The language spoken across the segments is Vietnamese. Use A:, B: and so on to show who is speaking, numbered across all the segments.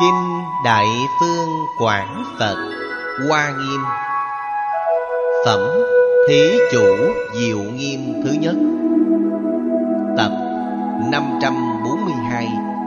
A: Kinh Đại Phương Quảng Phật Hoa Nghiêm. Phẩm Thí Chủ Diệu Nghiêm thứ nhất. Tập 542.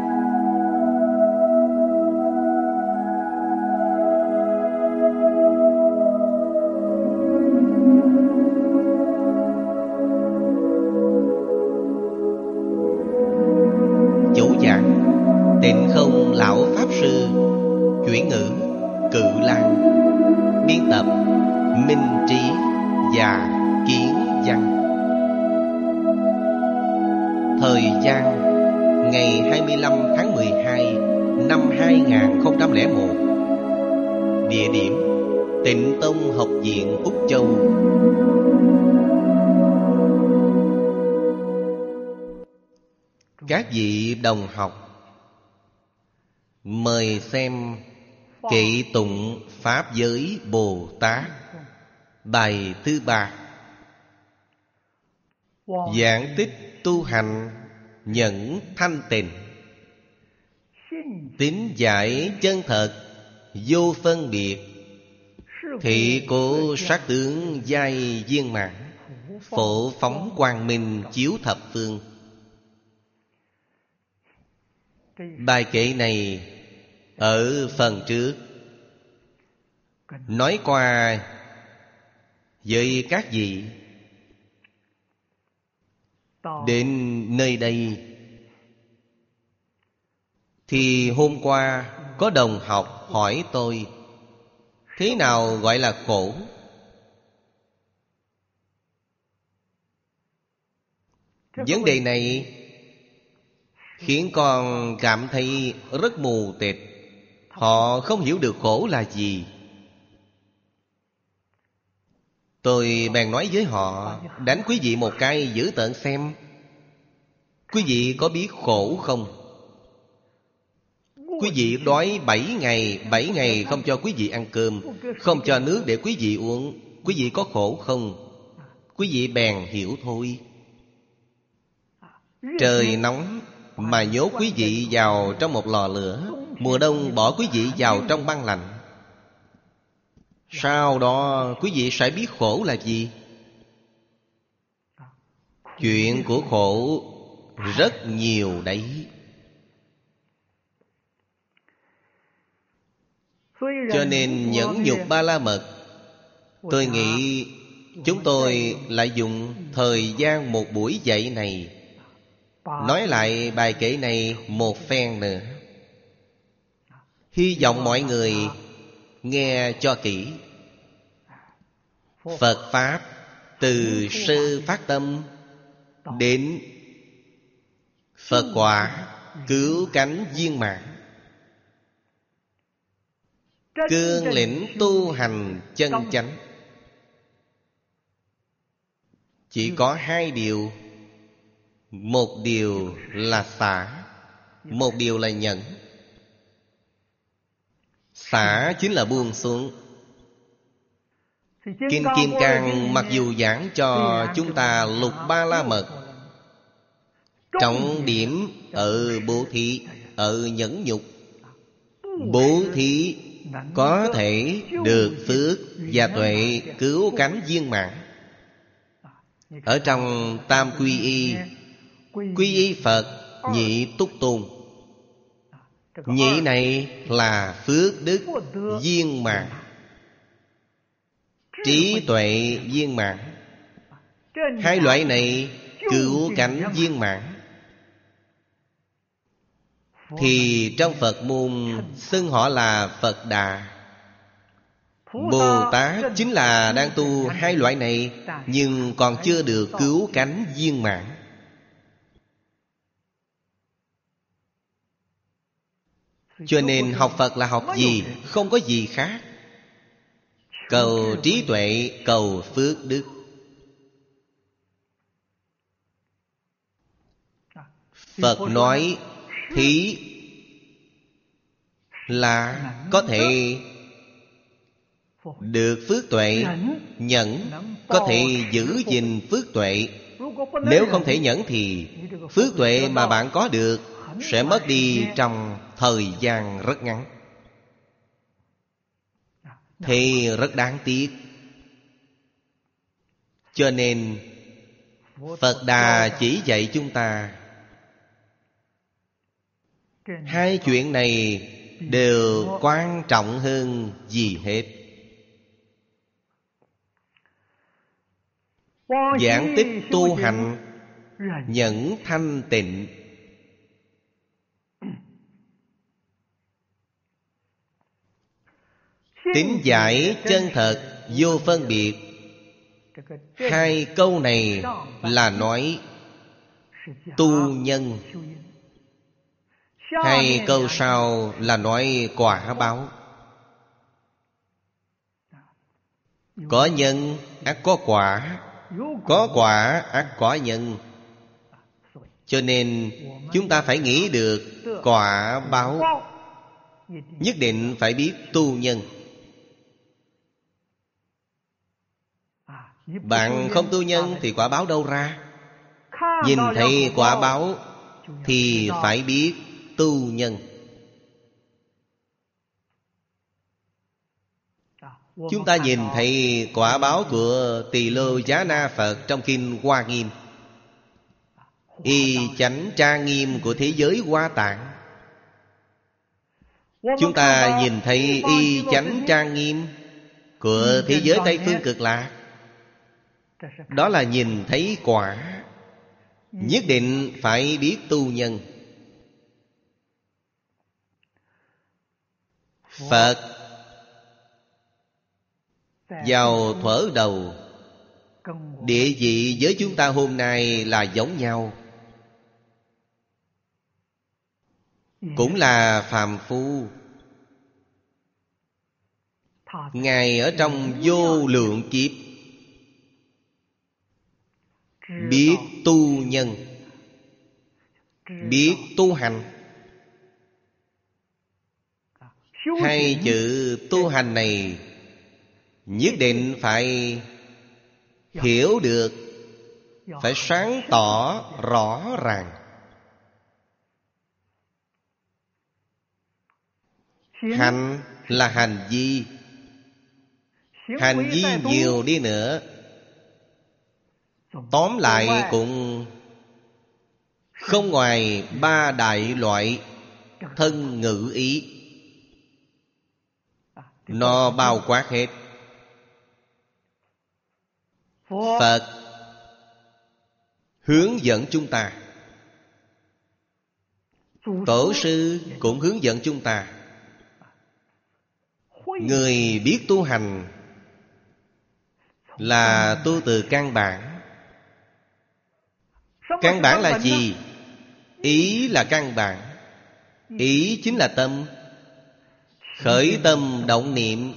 A: Chủ giảng Tịnh Không Lão Pháp Sư. Chuyển ngữ Cự Lan. Biên tập Minh Trí và Kiến Văn. Thời gian ngày 25 tháng 12 năm 2001. Địa điểm Tịnh Tông Học viện Úc Châu. Các vị đồng học, mời xem Kệ Tụng Pháp Giới Bồ Tát, bài thứ 3. Giảng tích tu hành nhẫn thanh tịnh, tín giải chân thật vô phân biệt, thị cố sát tướng giai viên mãn, phổ phóng quang minh chiếu thập phương. Bài kệ này ở phần trước nói qua với các vị. Đến nơi đây thì hôm qua có đồng học hỏi tôi, thế nào gọi là khổ? Vấn đề này khiến con cảm thấy rất mù tịt. Họ không hiểu được khổ là gì. Tôi bèn nói với họ, đánh quý vị một cái dữ tợn xem. Quý vị có biết khổ không? Quý vị đói 7 ngày không cho quý vị ăn cơm, không cho nước để quý vị uống. Quý vị có khổ không? Quý vị bèn hiểu thôi. Trời nóng mà nhốt quý vị vào trong một lò lửa, mùa đông bỏ quý vị vào trong băng lạnh. Sau đó quý vị sẽ biết khổ là gì. Chuyện của khổ rất nhiều đấy. Cho nên nhẫn nhục ba la mật, tôi nghĩ chúng tôi lại dùng thời gian một buổi dạy này nói lại bài kệ này một phen nữa. Hy vọng mọi người nghe cho kỹ. Phật Pháp từ sơ phát tâm đến Phật quả cứu cánh viên mãn, cương lĩnh tu hành chân chánh, chỉ có 2 điều. Một điều là xả, một điều là nhẫn. Xả chính là buông xuống. Kinh Kim Cang mặc dù giảng cho chúng ta lục ba la mật, trọng điểm ở bố thí, ở nhẫn nhục. Bố thí có thể được phước và tuệ cứu cánh viên mãn. Ở trong tam quy y, quy y Phật, nhị túc tôn. Nhị này là phước đức viên mãn, trí tuệ viên mãn. 2 loại này cứu cánh viên mãn. Thì trong Phật môn xưng họ là Phật Đà. Bồ Tát chính là đang tu 2 loại này, nhưng còn chưa được cứu cánh viên mãn. Cho nên học Phật là học gì? Không có gì khác. Cầu trí tuệ, cầu phước đức. Phật nói thí là có thể được phước tuệ. Nhẫn có thể giữ gìn phước tuệ. Nếu không thể nhẫn thì phước tuệ mà bạn có được sẽ mất đi trong thời gian rất ngắn, thì rất đáng tiếc. Cho nên Phật Đà chỉ dạy chúng ta hai chuyện này đều quan trọng hơn gì hết. Giảng tích tu hành nhẫn thanh tịnh, tín giải chân thật vô phân biệt. Hai câu này là nói tu nhân, hai câu sau là nói quả báo. Có nhân ắt có quả, có quả ắt có nhân. Cho nên chúng ta phải nghĩ được quả báo, nhất định phải biết tu nhân. Bạn không tu nhân thì quả báo đâu ra? Nhìn thấy quả báo thì phải biết tu nhân. Chúng ta nhìn thấy quả báo của Tỳ Lô Giá Na Phật trong Kinh Hoa Nghiêm, y chánh trang nghiêm của thế giới Hoa Tạng. Chúng ta nhìn thấy y chánh trang nghiêm của thế giới Tây Phương Cực Lạc, đó là nhìn thấy quả. Nhất định phải biết tu nhân. Phật vào thuở đầu, địa vị với chúng ta hôm nay là giống nhau, cũng là phàm phu. Ngài ở trong vô lượng kiếp biết tu nhân, biết tu hành. Hai chữ tu hành này nhất định phải hiểu được, phải sáng tỏ rõ ràng. Hành là hành vi. Hành vi nhiều đi nữa, tóm lại cũng không ngoài ba đại loại thân ngữ ý. Nó bao quát hết. Phật hướng dẫn chúng ta, tổ sư cũng hướng dẫn chúng ta. Người biết tu hành là tu từ căn bản. Căn bản là gì? Ý là căn bản. Ý chính là tâm. Khởi tâm động niệm.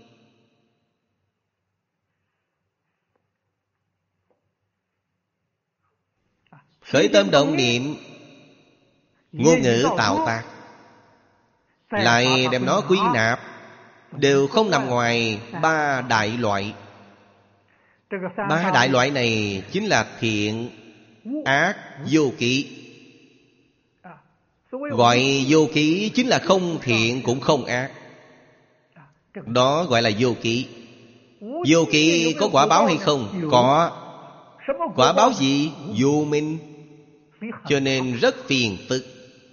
A: Khởi tâm động niệm, ngôn ngữ tạo tác, lại đem nó quy nạp, đều không nằm ngoài ba đại loại. Ba đại loại này chính là thiện, ác, vô ký. Gọi vô ký chính là không thiện cũng không ác. Đó gọi là vô ký. Vô ký có quả báo hay không? Có. Quả báo gì? Vô minh. Cho nên rất phiền phức.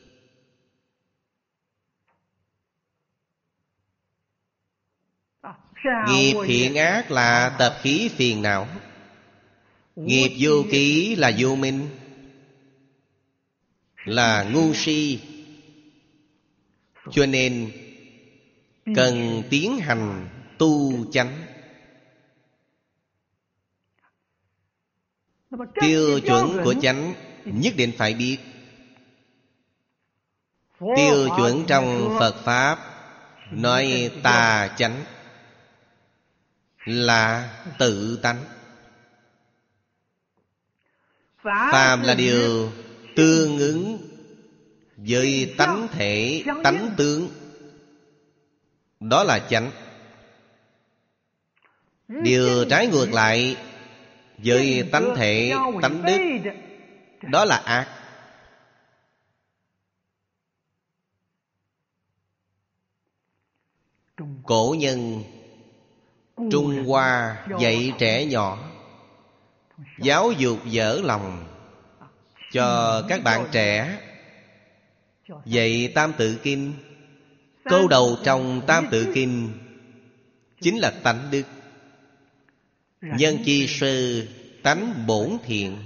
A: Nghiệp thiện ác là tập khí phiền não. Nghiệp vô ký là vô minh, là ngu si. Cho nên cần tiến hành tu chánh. Tiêu chuẩn của chánh nhất định phải biết. Tiêu chuẩn trong Phật Pháp nói tà chánh là tự tánh. Phàm là điều tương ứng với tánh thể, tánh tướng, đó là chánh. Điều trái ngược lại với tánh thể, tánh đức, đó là ác. Cổ nhân Trung Hoa dạy trẻ nhỏ, giáo dục dở lòng cho các bạn trẻ, dạy Tam Tự Kinh. Câu đầu trong Tam Tự Kinh chính là tánh đức. Nhân chi sư, tánh bổn thiện.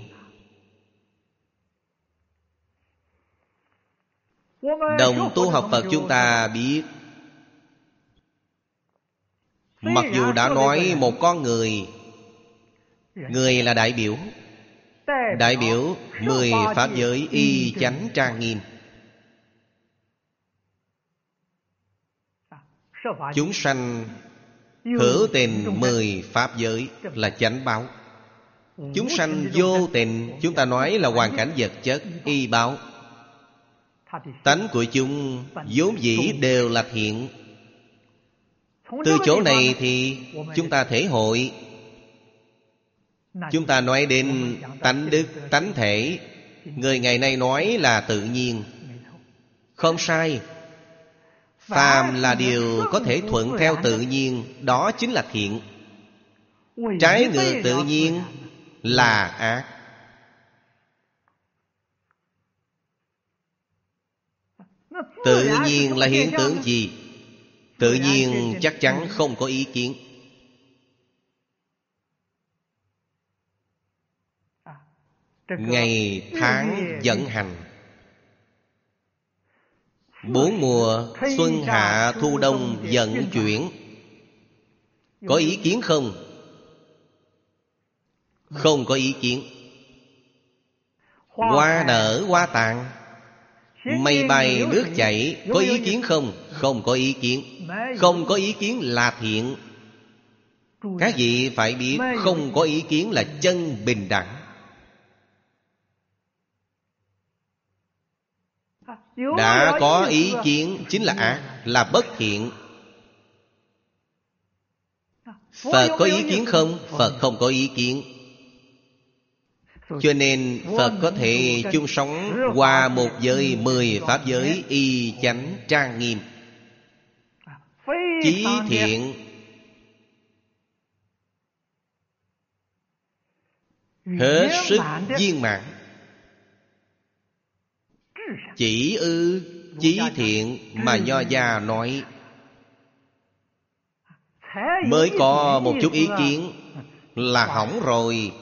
A: Đồng tu học Phật chúng ta biết, mặc dù đã nói một con người, người là đại biểu, đại biểu 10 pháp giới y chánh trang nghiêm. Chúng sanh hữu tình 10 pháp giới là chánh báo. Chúng sanh vô tình, chúng ta nói là hoàn cảnh vật chất, y báo. Tánh của chúng vốn dĩ đều là thiện. Từ chỗ này thì chúng ta thể hội, chúng ta nói đến tánh đức, tánh thể. Người ngày nay nói là tự nhiên, không sai. Phàm là điều có thể thuận theo tự nhiên, đó chính là thiện. Trái ngược tự nhiên là ác. Tự nhiên là hiện tượng gì? Tự nhiên chắc chắn không có ý kiến. Ngày tháng vận hành, 4 mùa xuân hạ thu đông vận chuyển, có ý kiến không? Không có ý kiến. Hoa nở hoa tàn, mây bay nước chảy, có ý kiến không? Không có ý kiến. Không có ý kiến là thiện. Các vị phải biết, không có ý kiến là chân bình đẳng. Đã có ý kiến chính là ác, là bất thiện. Phật có ý kiến không? Phật không có ý kiến. Cho nên Phật có thể chung sống qua một giới 10 pháp giới y chánh trang nghiêm, chí thiện, hết sức viên mãn. Chỉ ư chí thiện mà Nho gia nói, mới có một chút ý kiến là hỏng rồi.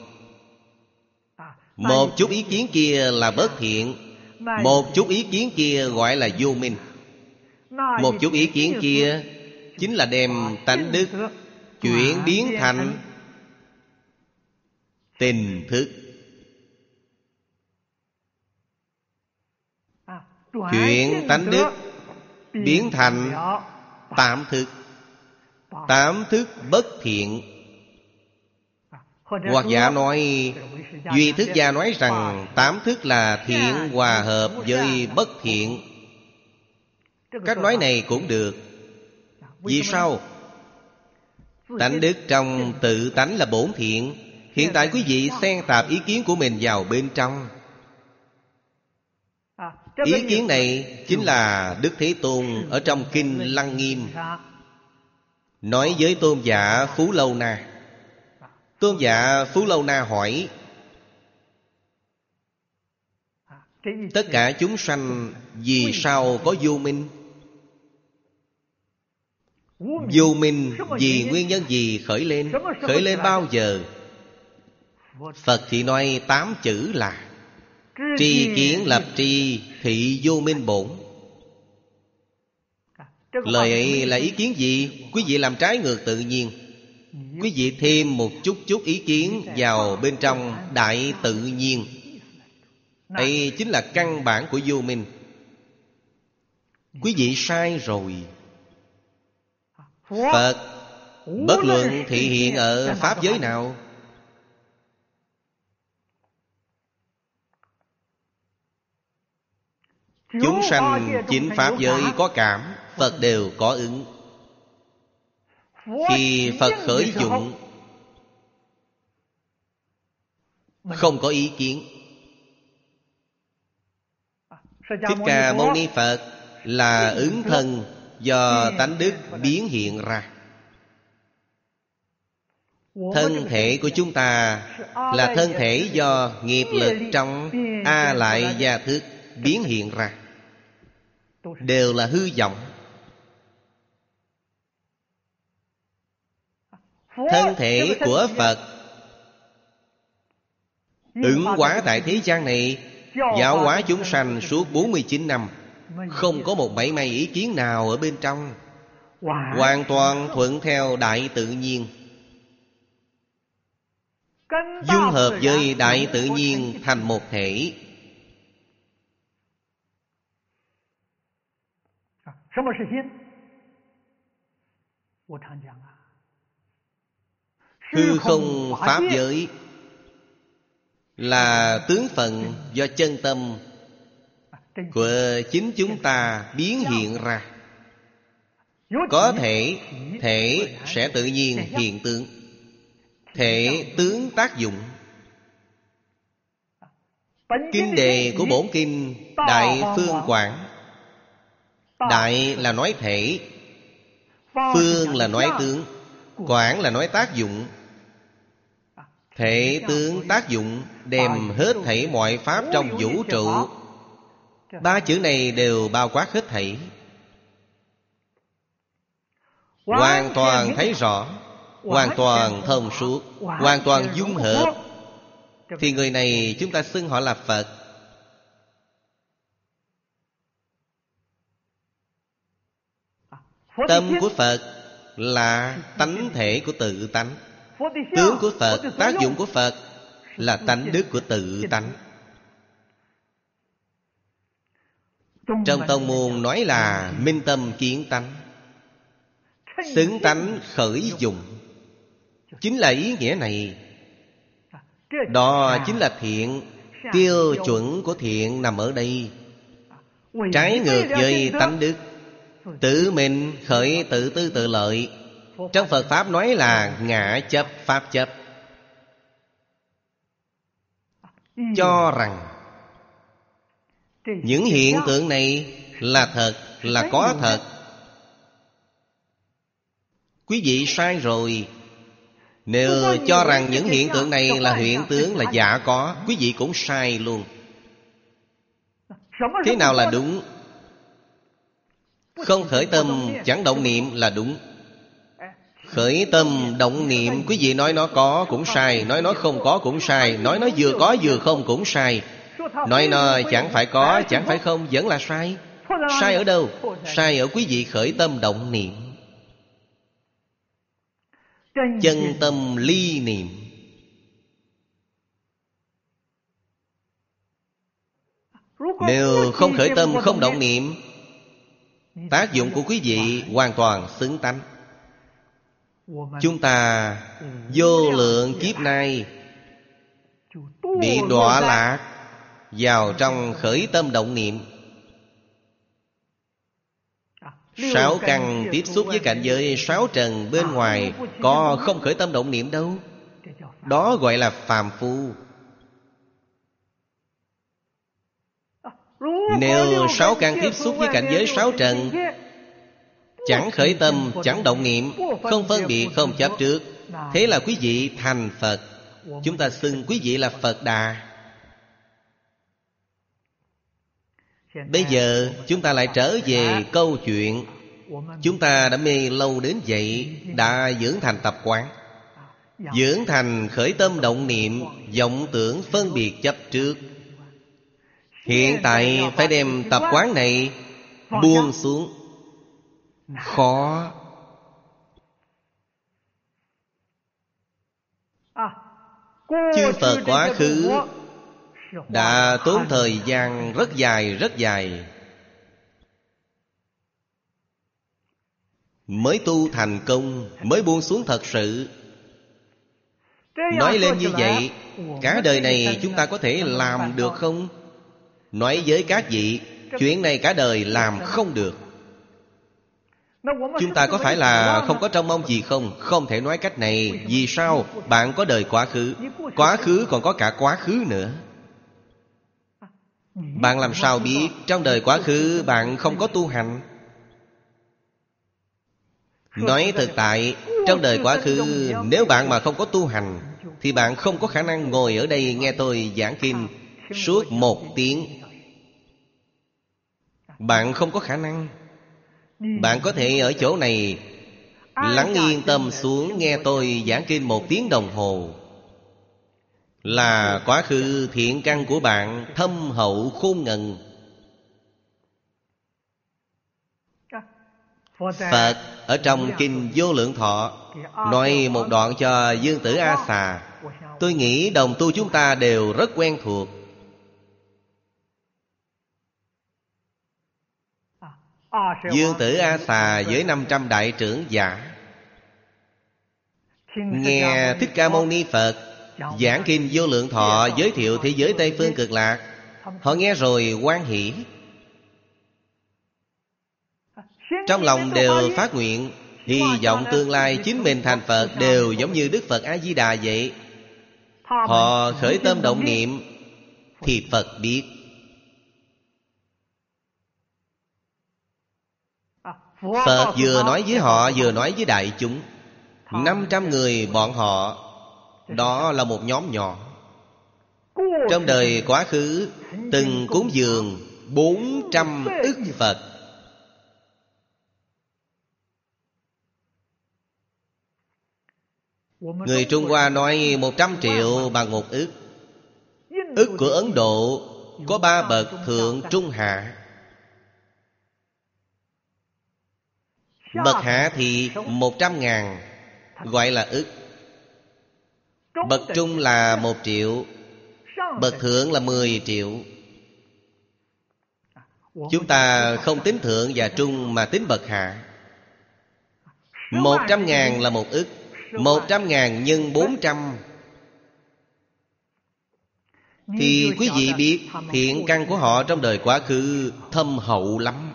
A: Một chút ý kiến kia là bất thiện. Một chút ý kiến kia gọi là vô minh. Một chút ý kiến kia chính là đem tánh đức chuyển biến thành tình thức. Chuyển tánh đức biến thành tám thức. Tám thức bất thiện. Hoặc giả nói, Duy Thức Gia nói rằng 8 thức là thiện hòa hợp với bất thiện. Cách nói này cũng được. Vì sao? Tánh đức trong tự tánh là bổn thiện. Hiện tại quý vị xen tạp ý kiến của mình vào bên trong. Ý kiến này chính là Đức Thế Tôn ở trong Kinh Lăng Nghiêm nói với Tôn giả Phú Lâu Na. Tôn giả Phú Lâu Na hỏi, tất cả chúng sanh vì sao có vô minh? Vô minh vì nguyên nhân gì khởi lên? Khởi lên bao giờ? Phật thì nói 8 chữ là tri kiến lập tri thị vô minh bổn. Lời ấy là ý kiến gì? Quý vị làm trái ngược tự nhiên. Quý vị thêm một chút ý kiến vào bên trong đại tự nhiên. Đây chính là căn bản của vô minh. Quý vị sai rồi. Phật bất luận thị hiện ở pháp giới nào, chúng sanh chính pháp giới có cảm, Phật đều có ứng. Khi Phật khởi dụng, không có ý kiến. Thích Ca Mâu Ni Phật là ứng thân do tánh đức biến hiện ra. Thân thể của chúng ta là thân thể do nghiệp lực trong A Lại Gia Thức biến hiện ra, đều là hư vọng. Thân thể của Phật ứng hóa tại thế gian này, giáo hóa chúng sanh suốt 49 năm, không có một mảy may ý kiến nào ở bên trong, hoàn toàn thuận theo đại tự nhiên, dung hợp với đại tự nhiên thành một thể. Hư không pháp giới là tướng phận do chân tâm của chính chúng ta biến hiện ra. Có thể, thể sẽ tự nhiên hiện tượng, thể tướng tác dụng. Kinh đề của bổn kinh Đại Phương Quảng, đại là nói thể, phương là nói tướng, quảng là nói tác dụng. Thể tướng tác dụng đem hết thảy mọi pháp trong vũ trụ. Ba chữ này đều bao quát hết thảy, hoàn toàn thấy rõ, hoàn toàn thông suốt, hoàn toàn dung hợp, thì người này chúng ta xưng họ là Phật. Tâm của Phật là tánh thể của tự tánh, tướng của Phật, tác dụng của Phật là tánh đức của tự tánh. Trong tông môn nói là minh tâm kiến tánh, xứng tánh khởi dụng, chính là ý nghĩa này. Đó chính là thiện. Tiêu chuẩn của thiện nằm ở đây. Trái ngược với tánh đức, tự mình khởi tự tư tự lợi. Trong Phật Pháp nói là ngã chấp, pháp chấp. Cho rằng những hiện tượng này là thật, là có thật. Quý vị sai rồi. Nếu cho rằng những hiện tượng này là hiện tướng, là giả có, quý vị cũng sai luôn. Thế nào là đúng? Không khởi tâm chẳng động niệm là đúng. Khởi tâm động niệm, quý vị nói nó có cũng sai, nói nó không có cũng sai, nói nó vừa có vừa không cũng sai, nói nó chẳng phải có chẳng phải không vẫn là sai. Sai ở đâu? Sai ở quý vị khởi tâm động niệm. Chân tâm ly niệm. Nếu không khởi tâm không động niệm, tác dụng của quý vị hoàn toàn xứng tánh. Chúng ta vô lượng kiếp nay bị đọa lạc vào trong khởi tâm động niệm. Sáu căn tiếp xúc với cảnh giới sáu trần bên ngoài, có không khởi tâm động niệm đâu. Đó gọi là phàm phu. Nếu sáu căn tiếp xúc với cảnh giới sáu trần, chẳng khởi tâm, chẳng động niệm, không phân biệt, không chấp trước, thế là quý vị thành Phật. Chúng ta xưng quý vị là Phật Đà. Bây giờ chúng ta lại trở về câu chuyện. Chúng ta đã mê lâu đến vậy, đã dưỡng thành tập quán, dưỡng thành khởi tâm động niệm, vọng tưởng phân biệt chấp trước. Hiện tại phải đem tập quán này buông xuống. Khó. Chư Phật quá khứ đã tốn thời gian rất dài mới tu thành công, mới buông xuống thật sự. Nói lên như vậy, cả đời này chúng ta có thể làm được không? Nói với các vị, chuyện này cả đời làm không được. Chúng ta có phải là không có trông mong gì không? Không thể nói cách này. Vì sao? Bạn có đời quá khứ, quá khứ còn có cả quá khứ nữa. Bạn làm sao biết trong đời quá khứ bạn không có tu hành? Nói thực tại, trong đời quá khứ, nếu bạn mà không có tu hành thì bạn không có khả năng ngồi ở đây nghe tôi giảng kinh suốt 1 tiếng. Bạn không có khả năng. Bạn có thể ở chỗ này lắng yên tâm xuống nghe tôi giảng kinh 1 tiếng đồng hồ, là quá khứ thiện căn của bạn thâm hậu khôn ngần. Phật ở trong Kinh Vô Lượng Thọ nói một đoạn cho Dương Tử A Xà. Tôi nghĩ đồng tu chúng ta đều rất quen thuộc. Dương Tử A Xà với 500 đại trưởng giả nghe Thích Ca Mâu Ni Phật giảng Kinh Vô Lượng Thọ, giới thiệu thế giới Tây Phương Cực Lạc. Họ nghe rồi hoan hỷ, trong lòng đều phát nguyện, hy vọng tương lai chính mình thành Phật đều giống như Đức Phật A-di-đà vậy. Họ khởi tâm động niệm thì Phật biết. Phật vừa nói với họ, vừa nói với đại chúng. 500 người bọn họ, đó là một nhóm nhỏ. Trong đời quá khứ từng cúng dường 400 ức Phật. Người Trung Hoa nói 100 triệu bằng 1 ức. Ức của Ấn Độ có 3 bậc thượng trung hạ. Bậc hạ thì 100.000 gọi là ức. Bậc trung là 1 triệu. Bậc thượng là 10 triệu. Chúng ta không tính thượng và trung mà tính bậc hạ. 100.000 là 1 ức. 100.000 nhân 400 thì quý vị biết thiện căn của họ trong đời quá khứ thâm hậu lắm.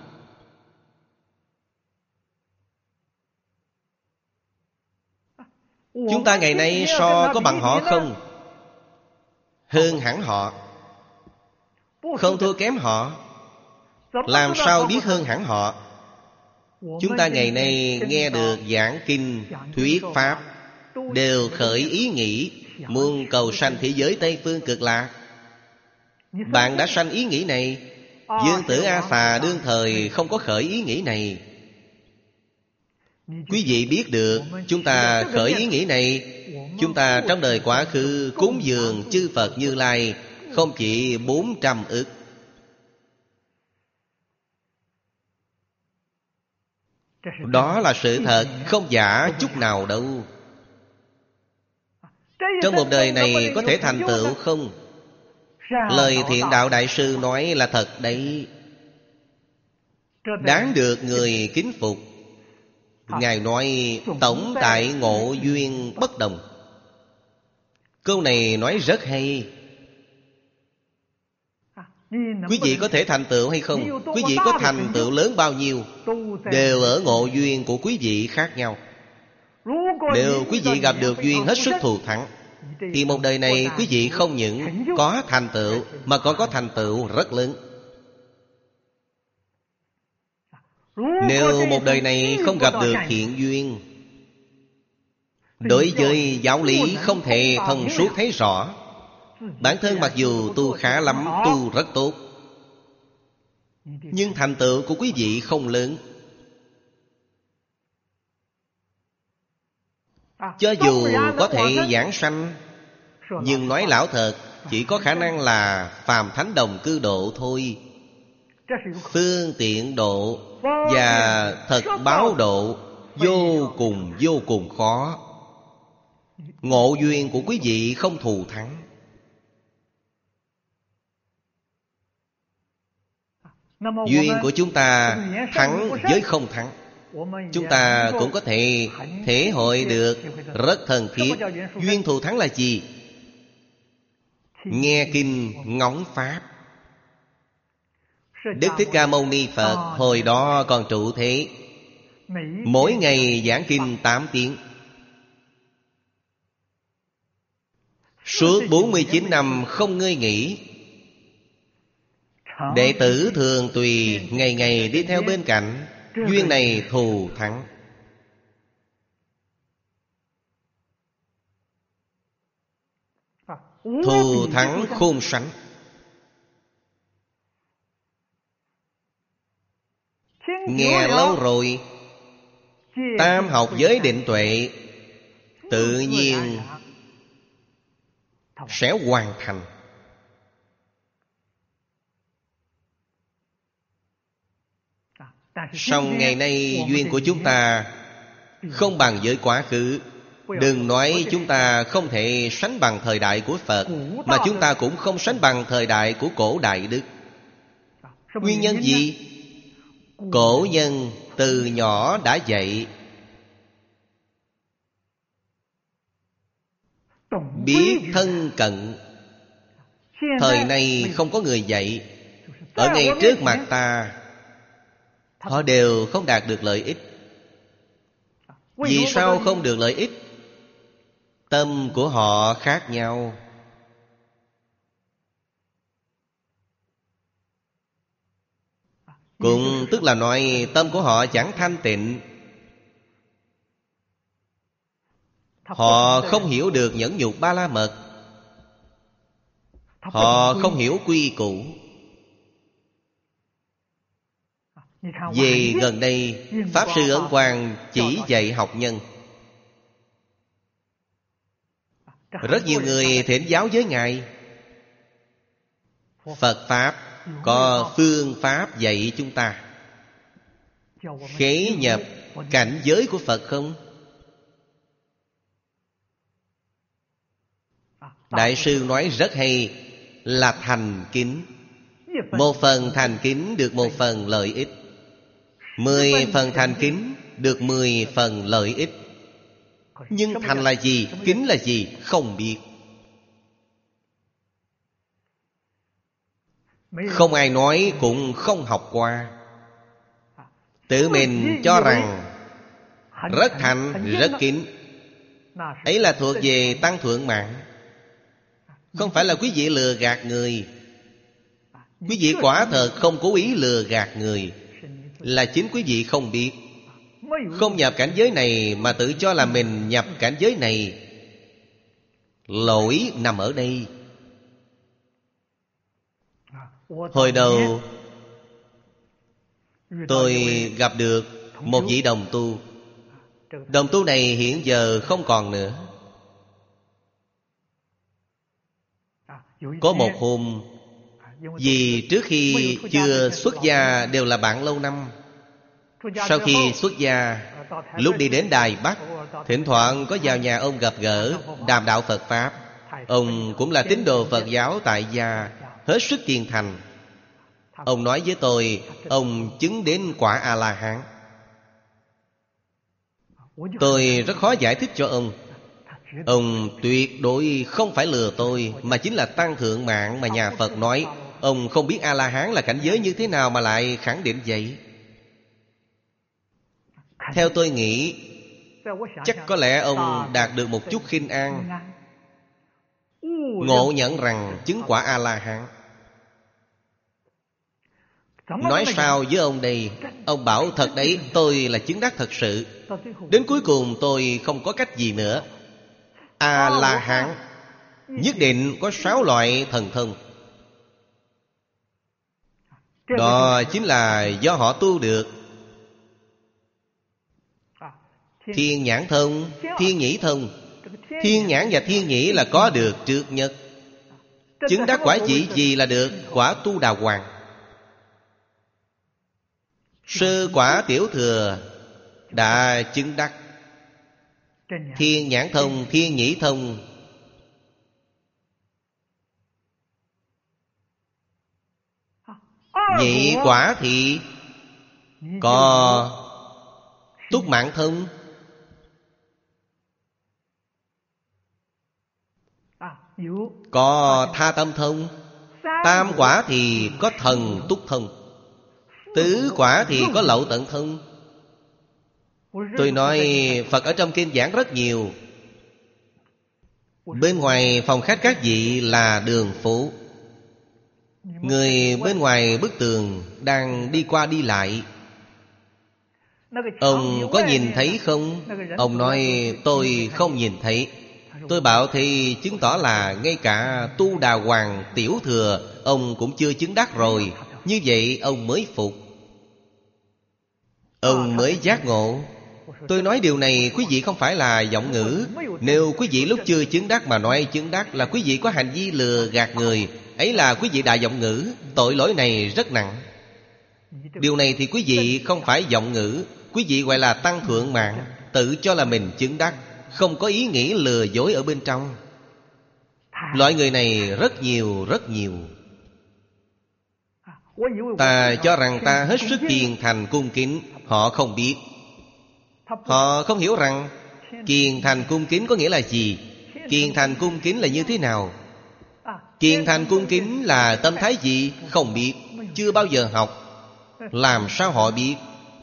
A: Chúng ta ngày nay so có bằng họ không? Hơn hẳn họ, không thua kém họ. Làm sao biết hơn hẳn họ? Chúng ta ngày nay nghe được giảng kinh, thuyết pháp đều khởi ý nghĩ muốn cầu sanh thế giới Tây Phương Cực Lạc. Bạn đã sanh ý nghĩ này. Dương Tử A Xà đương thời không có khởi ý nghĩ này. Quý vị biết được chúng ta khởi ý nghĩ này. Chúng ta trong đời quá khứ cúng dường chư Phật Như Lai không chỉ 400 ức. Đó là sự thật, không giả chút nào đâu. Trong một đời này có thể thành tựu không? Lời Thiện Đạo Đại Sư nói là thật đấy, đáng được người kính phục. Ngài nói tổng tại ngộ duyên bất đồng. Câu này nói rất hay. Quý vị có thể thành tựu hay không? Quý vị có thành tựu lớn bao nhiêu đều ở ngộ duyên của quý vị khác nhau. Nếu quý vị gặp được duyên hết sức thù thắng thì một đời này quý vị không những có thành tựu mà còn có thành tựu rất lớn. Nếu một đời này không gặp được thiện duyên, đối với giáo lý không thể thông suốt thấy rõ. Bản thân mặc dù tu khá lắm, tu rất tốt, nhưng thành tựu của quý vị không lớn. Cho dù có thể giảng sanh, nhưng nói lão thật, chỉ có khả năng là phàm thánh đồng cư độ thôi. Phương tiện độ và thật báo độ vô cùng khó. Ngộ duyên của quý vị không thù thắng. Duyên của chúng ta thắng với không thắng. Chúng ta cũng có thể thể hội được rất thân thiết. Duyên thù thắng là gì? Nghe kinh ngóng pháp. Đức Thích Ca Mâu Ni Phật hồi đó còn trụ thế, mỗi ngày giảng kinh 8 tiếng. Suốt 49 năm không ngơi nghỉ. Đệ tử thường tùy ngày ngày đi theo bên cạnh. Duyên này thù thắng. thù thắng khôn sánh. Nghe lâu rồi, tam học giới định tuệ tự nhiên sẽ hoàn thành. Song ngày nay duyên của chúng ta không bằng với quá khứ. Đừng nói chúng ta không thể sánh bằng thời đại của Phật, mà chúng ta cũng không sánh bằng thời đại của cổ Đại Đức. Nguyên nhân gì? Cổ nhân từ nhỏ đã dạy, biết thân cận. Thời nay không có người dạy. Ở ngay trước mặt ta, họ đều không đạt được lợi ích. Vì sao không được lợi ích? Tâm của họ khác nhau. Cũng tức là nói tâm của họ chẳng thanh tịnh. Họ không hiểu được nhẫn nhục ba la mật. Họ không hiểu quy củ. Về gần đây, Pháp Sư Ấn Quang chỉ dạy học nhân. Rất nhiều người thỉnh giáo với Ngài. Phật Pháp có phương pháp dạy chúng ta khế nhập cảnh giới của Phật không? Đại sư nói rất hay là thành kính. Một phần thành kính được một phần lợi ích. 10 phần thành kính được 10 phần lợi ích. Nhưng thành là gì? Kính là gì? Không biết. Không ai nói, cũng không học qua. Tự mình cho rằng rất thành, rất kính. Ấy là thuộc về tăng thượng mạng. Không phải là quý vị lừa gạt người. Quý vị quả thật không cố ý lừa gạt người, là chính quý vị không biết. Không nhập cảnh giới này mà tự cho là mình nhập cảnh giới này. Lỗi nằm ở đây. Hồi đầu tôi gặp được một vị đồng tu. Đồng tu này hiện giờ không còn nữa. Có một hôm, vì trước khi chưa xuất gia đều là bạn lâu năm. Sau khi xuất gia, lúc đi đến Đài Bắc, thỉnh thoảng có vào nhà ông gặp gỡ, đàm đạo Phật Pháp. Ông cũng là tín đồ Phật giáo tại gia, hết sức kiên thành. Ông nói với tôi, ông chứng đến quả A-la-hán. Tôi rất khó giải thích cho ông. Ông tuyệt đối không phải lừa tôi, mà chính là tăng thượng mạng mà nhà Phật nói. Ông không biết A-la-hán là cảnh giới như thế nào mà lại khẳng định vậy. Theo tôi nghĩ, chắc có lẽ ông đạt được một chút khinh an, ngộ nhận rằng chứng quả A-la-hán. Nói sao với ông đây? Ông bảo thật đấy, tôi là chứng đắc thật sự. Đến cuối cùng tôi không có cách gì nữa. A-la-hán nhất định có 6 loại thần thông. Đó chính là do họ tu được. Thiên nhãn thông, thiên nhĩ thông. Thiên nhãn và thiên nhĩ là có được trước nhất. Chứng đắc quả gì là được? Quả Tu Đà Hoàng. Sơ quả tiểu thừa đã chứng đắc thiên nhãn thông, thiên nhĩ thông. Nhị quả thì có túc mạng thông. Có tha tâm thông. Tam quả thì có thần túc thông. Tứ quả thì có lậu tận thông. Tôi nói Phật ở trong kinh giảng rất nhiều. Bên ngoài phòng khách các vị là đường phố. Người bên ngoài bức tường đang đi qua đi lại. Ông có nhìn thấy không? Ông nói tôi không nhìn thấy. Tôi bảo thì chứng tỏ là ngay cả Tu Đà Hoàng tiểu thừa ông cũng chưa chứng đắc rồi. Như vậy ông mới phục, ông mới giác ngộ. Tôi nói điều này quý vị không phải là giọng ngữ. Nếu quý vị lúc chưa chứng đắc mà nói chứng đắc, là quý vị có hành vi lừa gạt người. Ấy là quý vị đại giọng ngữ. Tội lỗi này rất nặng. Điều này thì quý vị không phải giọng ngữ. Quý vị gọi là tăng thượng mạng, tự cho là mình chứng đắc, không có ý nghĩ lừa dối ở bên trong. Loại người này rất nhiều rất nhiều. Ta cho rằng ta hết sức kiền thành cung kính. Họ không biết. Họ không hiểu rằng kiền thành cung kính có nghĩa là gì. Kiền thành cung kính là như thế nào. Kiền thành cung kính là tâm thái gì? Không biết, chưa bao giờ học. Làm sao họ biết?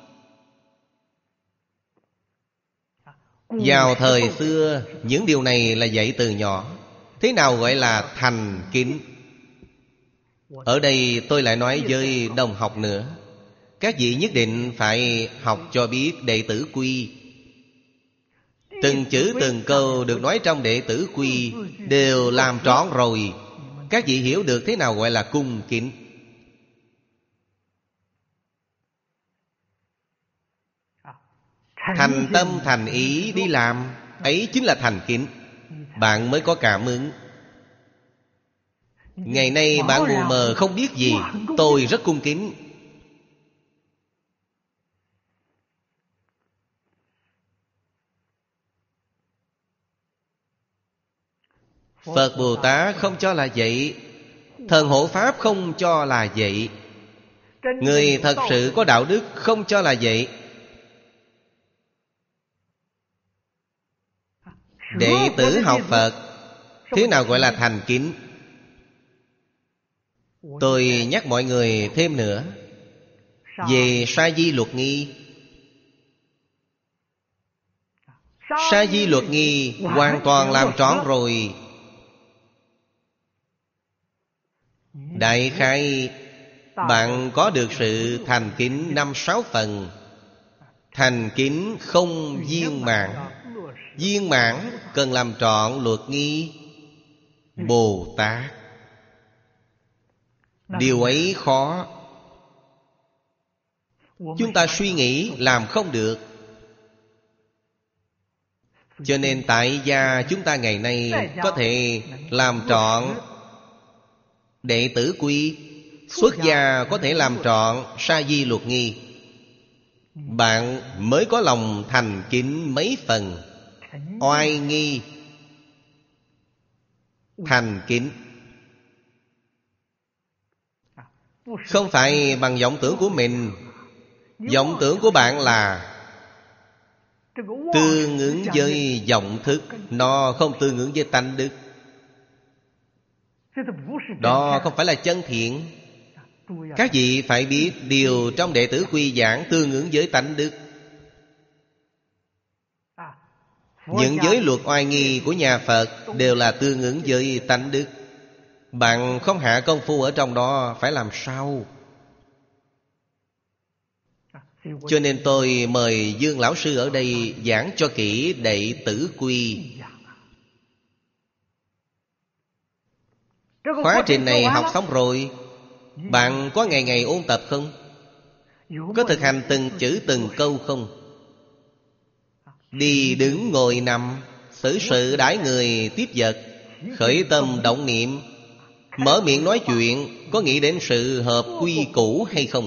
A: Vào thời xưa, những điều này là dạy từ nhỏ. Thế nào gọi là thành kính? Ở đây tôi lại nói với đồng học nữa. Các vị nhất định phải học cho biết Đệ Tử Quy. Từng chữ từng câu được nói trong Đệ Tử Quy đều làm trọn rồi. Các vị hiểu được thế nào gọi là cung kính. Thành tâm thành ý đi làm, ấy chính là thành kính. Bạn mới có cảm ứng. Ngày nay bạn mù mờ không biết gì. Tôi rất cung kính. Phật Bồ Tát không cho là vậy. Thần hộ Pháp không cho là vậy. Người thật sự có đạo đức không cho là vậy. Đệ tử học Phật, thế nào gọi là thành kính? Tôi nhắc mọi người thêm nữa. Về Sa Di Luật Nghi. Sa Di Luật Nghi hoàn toàn làm trọn rồi. Đại khái bạn có được sự thành kính 5-6 phần. Thành kính không viên mãn. Viên mãn cần làm trọn luật nghi Bồ Tát. Điều ấy khó. Chúng ta suy nghĩ làm không được. Cho nên tại gia chúng ta ngày nay có thể làm trọn Đệ Tử Quy. Xuất gia có thể làm trọn Sa Di Luật Nghi. Bạn mới có lòng thành kính mấy phần. Oai nghi thành kính. Không phải bằng vọng tưởng của mình. Vọng tưởng của bạn là tương ứng với vọng thức. Nó không tương ứng với tánh đức. Đó không phải là chân thiện. Các vị phải biết điều trong Đệ Tử Quy giảng tương ứng với tánh đức. Những giới luật oai nghi của nhà Phật đều là tương ứng với tánh đức. Bạn không hạ công phu ở trong đó phải làm sao? Cho nên tôi mời Dương Lão Sư ở đây giảng cho kỹ Đệ Tử Quy. Khóa trình này học xong rồi, bạn có ngày ngày ôn tập không? Có thực hành từng chữ từng câu không? Đi đứng ngồi nằm, xử sự đãi người tiếp vật, khởi tâm động niệm, mở miệng nói chuyện, có nghĩ đến sự hợp quy củ hay không?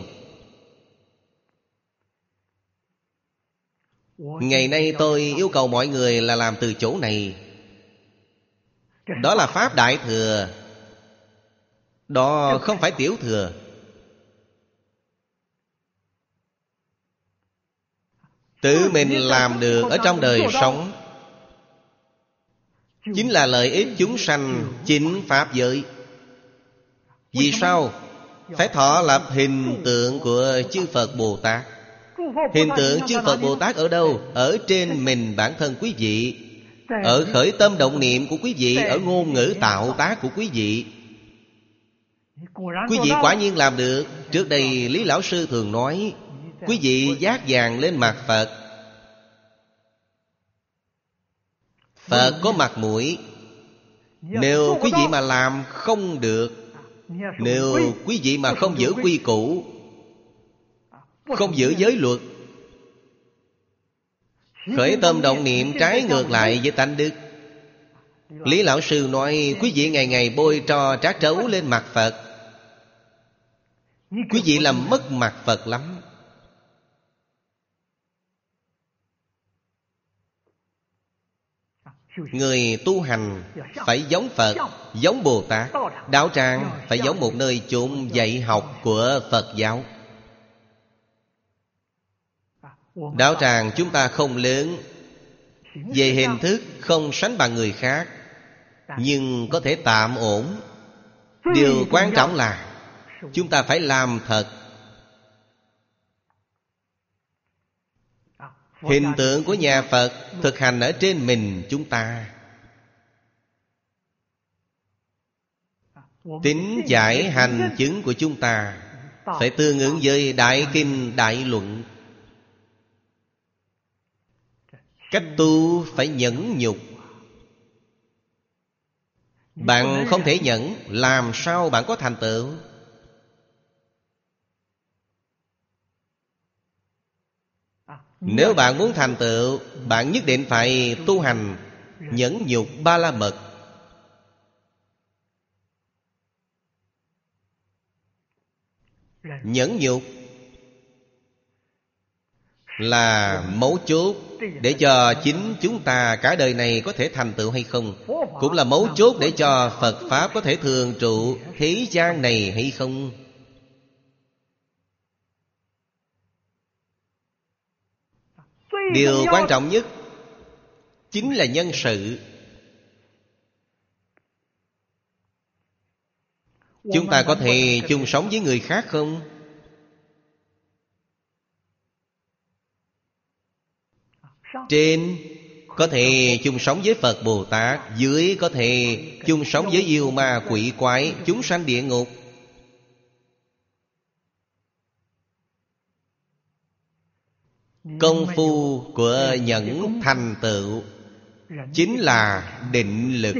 A: Ngày nay tôi yêu cầu mọi người là làm từ chỗ này. Đó là Pháp Đại Thừa. Đó không phải Tiểu Thừa. Tự mình làm được ở trong đời sống chính là lợi ích chúng sanh chính Pháp giới. Vì sao? Phải thọ lập hình tượng của chư Phật Bồ Tát. Hình tượng chư Phật Bồ Tát ở đâu? Ở trên mình bản thân quý vị, ở khởi tâm động niệm của quý vị, ở ngôn ngữ tạo tác của quý vị. Quý vị quả nhiên làm được. Trước đây Lý Lão Sư thường nói, quý vị vác vàng lên mặt Phật, Phật có mặt mũi. Nếu quý vị mà làm không được, nếu quý vị mà không giữ quy củ, không giữ giới luật, khởi tâm động niệm trái ngược lại với tánh đức. Lý Lão Sư nói quý vị ngày ngày bôi tro trát trấu lên mặt Phật, quý vị làm mất mặt Phật lắm. Người tu hành phải giống Phật, giống Bồ Tát. Đạo tràng phải giống một nơi chốn dạy học của Phật giáo. Đạo tràng chúng ta không lớn, về hình thức không sánh bằng người khác, nhưng có thể tạm ổn. Điều quan trọng là chúng ta phải làm thật. Hình tượng của nhà Phật thực hành ở trên mình chúng ta. Tín giải hành chứng của chúng ta phải tương ứng với Đại Kinh Đại Luận. Cách tu phải nhẫn nhục. Bạn không thể nhẫn, làm sao bạn có thành tựu? Nếu bạn muốn thành tựu, bạn nhất định phải tu hành nhẫn nhục ba la mật. Nhẫn nhục là mấu chốt để cho chính chúng ta cả đời này có thể thành tựu hay không, cũng là mấu chốt để cho Phật Pháp có thể thường trụ thế gian này hay không. Điều quan trọng nhất chính là nhân sự. Chúng ta có thể chung sống với người khác không? Trên có thể chung sống với Phật Bồ Tát, dưới có thể chung sống với yêu ma quỷ quái, chúng sanh địa ngục. Công phu của nhẫn thành tựu chính là định lực.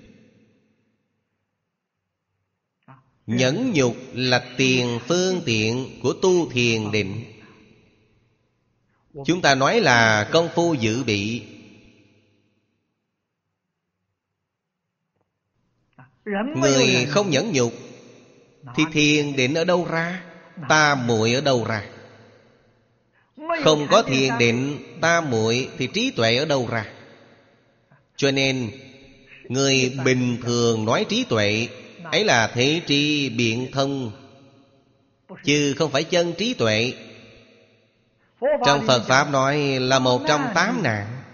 A: Nhẫn nhục là tiền phương tiện của tu thiền định. Chúng ta nói là công phu dự bị. Người không nhẫn nhục thì thiền định ở đâu ra? Ta muội ở đâu ra? Không có thiền định ta muội thì trí tuệ ở đâu ra? Cho nên người bình thường nói trí tuệ ấy là thế tri biện thông, chứ không phải chân trí tuệ. Trong Phật Pháp nói là một trong 8 nạn.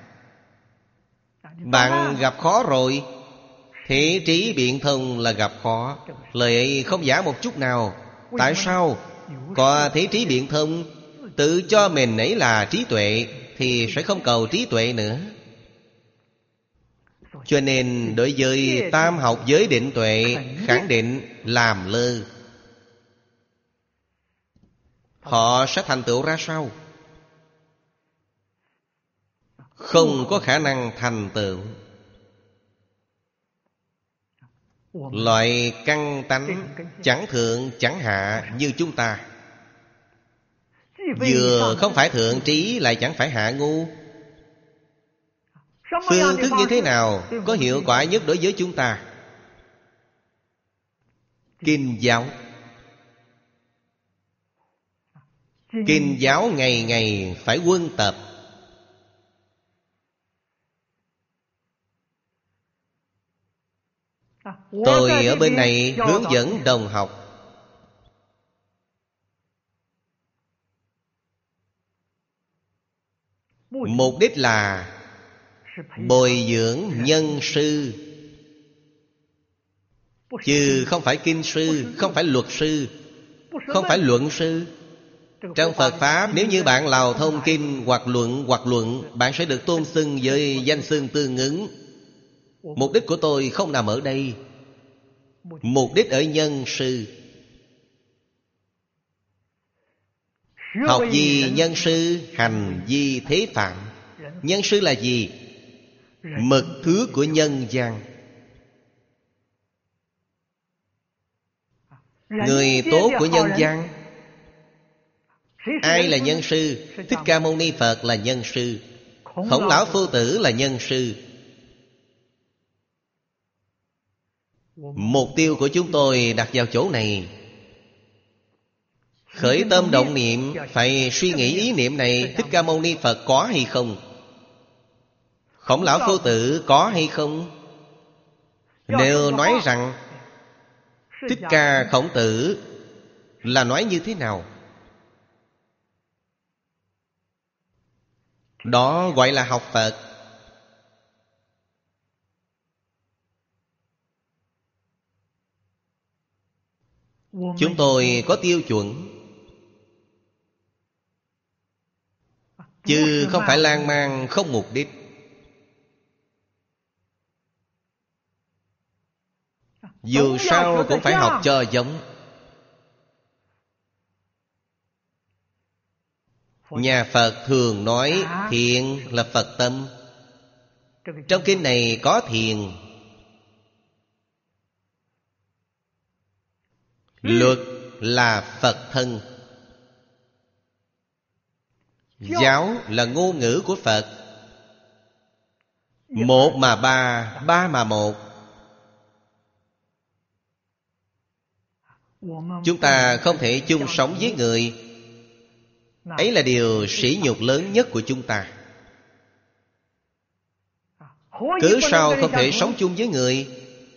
A: Bạn gặp khó rồi, thế trí biện thông là gặp khó. Lời ấy không giả một chút nào. Tại sao? Có thế trí biện thông, tự cho mình ấy là trí tuệ thì sẽ không cầu trí tuệ nữa. Cho nên đối với tam học giới định tuệ khẳng định làm lơ. Họ sẽ thành tựu ra sao? Không có khả năng thành tựu. Loại căn tánh chẳng thượng chẳng hạ như chúng ta, vừa không phải thượng trí lại chẳng phải hạ ngu. Phương thức như thế nào có hiệu quả nhất đối với chúng ta? Kinh giáo. Kinh giáo ngày ngày phải quân tập. Tôi ở bên này hướng dẫn đồng học. Mục đích là bồi dưỡng nhân sư, chứ không phải kinh sư, không phải luật sư, không phải luận sư. Trong Phật Pháp, nếu như bạn lào thông kinh hoặc luận, bạn sẽ được tôn xưng với danh xưng tương ứng. Mục đích của tôi không nằm ở đây. Mục đích ở nhân sư. Học gì nhân sư, hành gì thế phạm. Nhân sư là gì? Mực thước của nhân gian. Người tốt của nhân gian. Ai là nhân sư? Thích Ca Mâu Ni Phật là nhân sư. Khổng Lão Phu Tử là nhân sư. Mục tiêu của chúng tôi đặt vào chỗ này. Khởi tâm động niệm phải suy nghĩ ý niệm này. Thích Ca Mâu Ni Phật có hay không? Khổng Lão Phu Tử có hay không? Nếu nói rằng Thích Ca Khổng Tử là nói như thế nào? Đó gọi là học Phật. Chúng tôi có tiêu chuẩn, chứ không phải lan man không mục đích. Dù sao cũng phải học cho giống. Nhà Phật thường nói thiện là Phật tâm. Trong kinh này có thiền. Luật là Phật thân. Giáo là ngôn ngữ của Phật. Một mà ba, ba mà một. Chúng ta không thể chung sống với người. Ấy là điều sỉ nhục lớn nhất của chúng ta. Cớ sao không thể sống chung với người?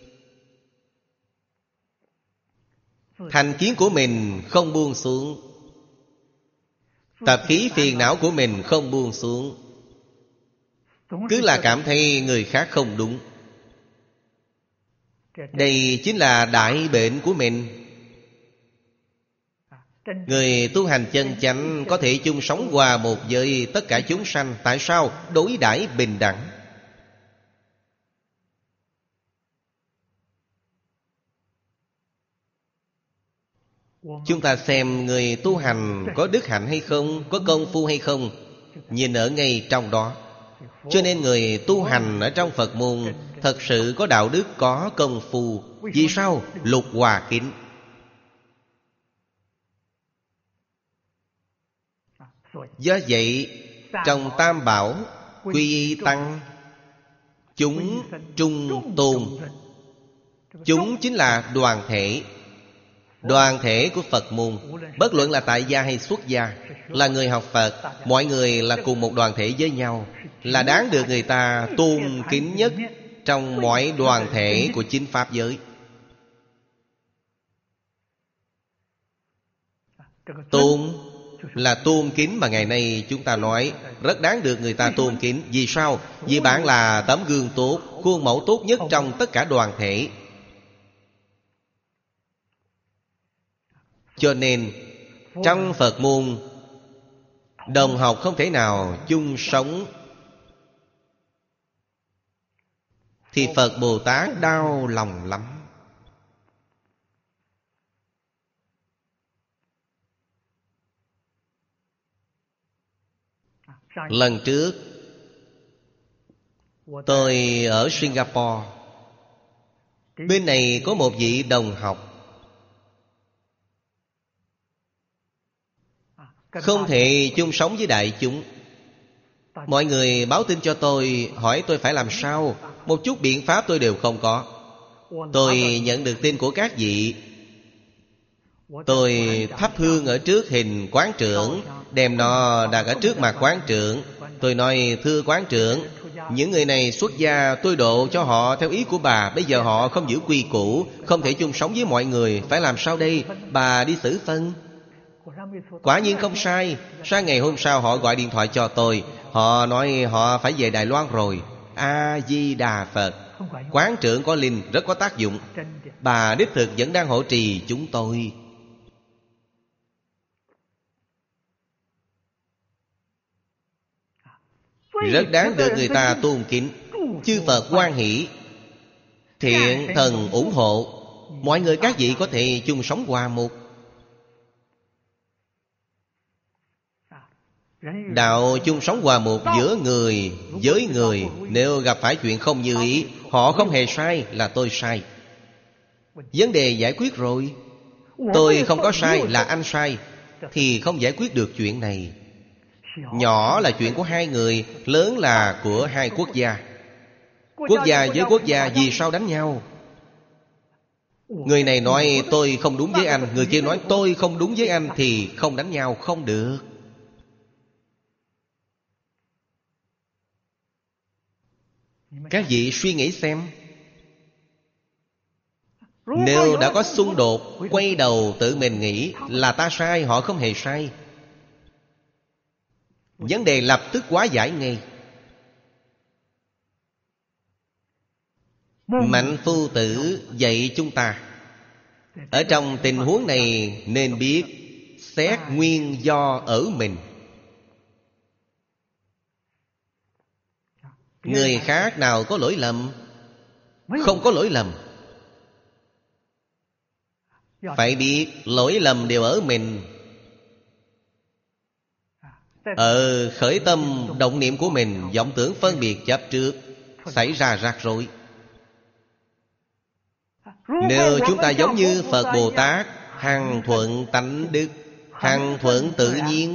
A: Thành kiến của mình không buông xuống, tập khí phiền não của mình không buông xuống, cứ là cảm thấy người khác không đúng. Đây chính là đại bệnh của mình. Người tu hành chân chánh có thể chung sống hòa một với tất cả chúng sanh. Tại sao? Đối đãi bình đẳng. Chúng ta xem người tu hành có đức hạnh hay không, có công phu hay không, nhìn ở ngay trong đó. Cho nên người tu hành ở trong Phật môn thật sự có đạo đức, có công phu. Vì sao? Lục hòa kính. Do vậy trong Tam Bảo quy y tăng, chúng trung tôn. Chúng chính là đoàn thể. Đoàn thể của Phật môn, bất luận là tại gia hay xuất gia, là người học Phật, mọi người là cùng một đoàn thể với nhau, là đáng được người ta tôn kính nhất trong mọi đoàn thể của chính Pháp giới. Tôn là tôn kính mà ngày nay chúng ta nói rất đáng được người ta tôn kính. Vì sao? Vì bạn là tấm gương tốt, khuôn mẫu tốt nhất trong tất cả đoàn thể. Cho nên trong Phật môn, đồng học không thể nào chung sống, thì Phật Bồ Tát đau lòng lắm. Lần trước tôi ở Singapore. Bên này có một vị đồng học không thể chung sống với đại chúng. Mọi người báo tin cho tôi, hỏi tôi phải làm sao. Một chút biện pháp tôi đều không có. Tôi nhận được tin của các vị. Tôi thắp hương ở trước hình quán trưởng, đem nó đặt ở trước mặt quán trưởng. Tôi nói: thưa quán trưởng, những người này xuất gia, tôi độ cho họ theo ý của bà. Bây giờ họ không giữ quy củ, không thể chung sống với mọi người, phải làm sao đây? Bà đi xử phân. Quả nhiên không sai. Sáng ngày hôm sau họ gọi điện thoại cho tôi. Họ nói họ phải về Đài Loan rồi. A-di-đà Phật. Quán trưởng có linh, rất có tác dụng. Bà đích thực vẫn đang hộ trì chúng tôi. Rất đáng được người ta tôn kính. Chư Phật hoan hỷ, thiện thần ủng hộ. Mọi người các vị có thể chung sống hòa một. Đạo chung sống hòa một giữa người với người. Nếu gặp phải chuyện không như ý, họ không hề sai, là tôi sai. Vấn đề giải quyết rồi. Tôi không có sai, là anh sai, thì không giải quyết được chuyện này. Nhỏ là chuyện của hai người, lớn là của hai quốc gia. Quốc gia với quốc gia vì sao đánh nhau? Người này nói tôi không đúng với anh, người kia nói tôi không đúng với anh, thì không đánh nhau không được. Các vị suy nghĩ xem. Nếu đã có xung đột, quay đầu tự mình nghĩ là ta sai, họ không hề sai, vấn đề lập tức hóa giải ngay. Mạnh Phu Tử dạy chúng ta, ở trong tình huống này nên biết xét nguyên do ở mình. Người khác nào có lỗi lầm? Không có lỗi lầm. Phải biết lỗi lầm đều ở mình. Ở khởi tâm động niệm của mình, vọng tưởng phân biệt chấp trước, xảy ra rắc rối. Nếu chúng ta giống như Phật Bồ Tát, hằng thuận tánh đức, hằng thuận tự nhiên,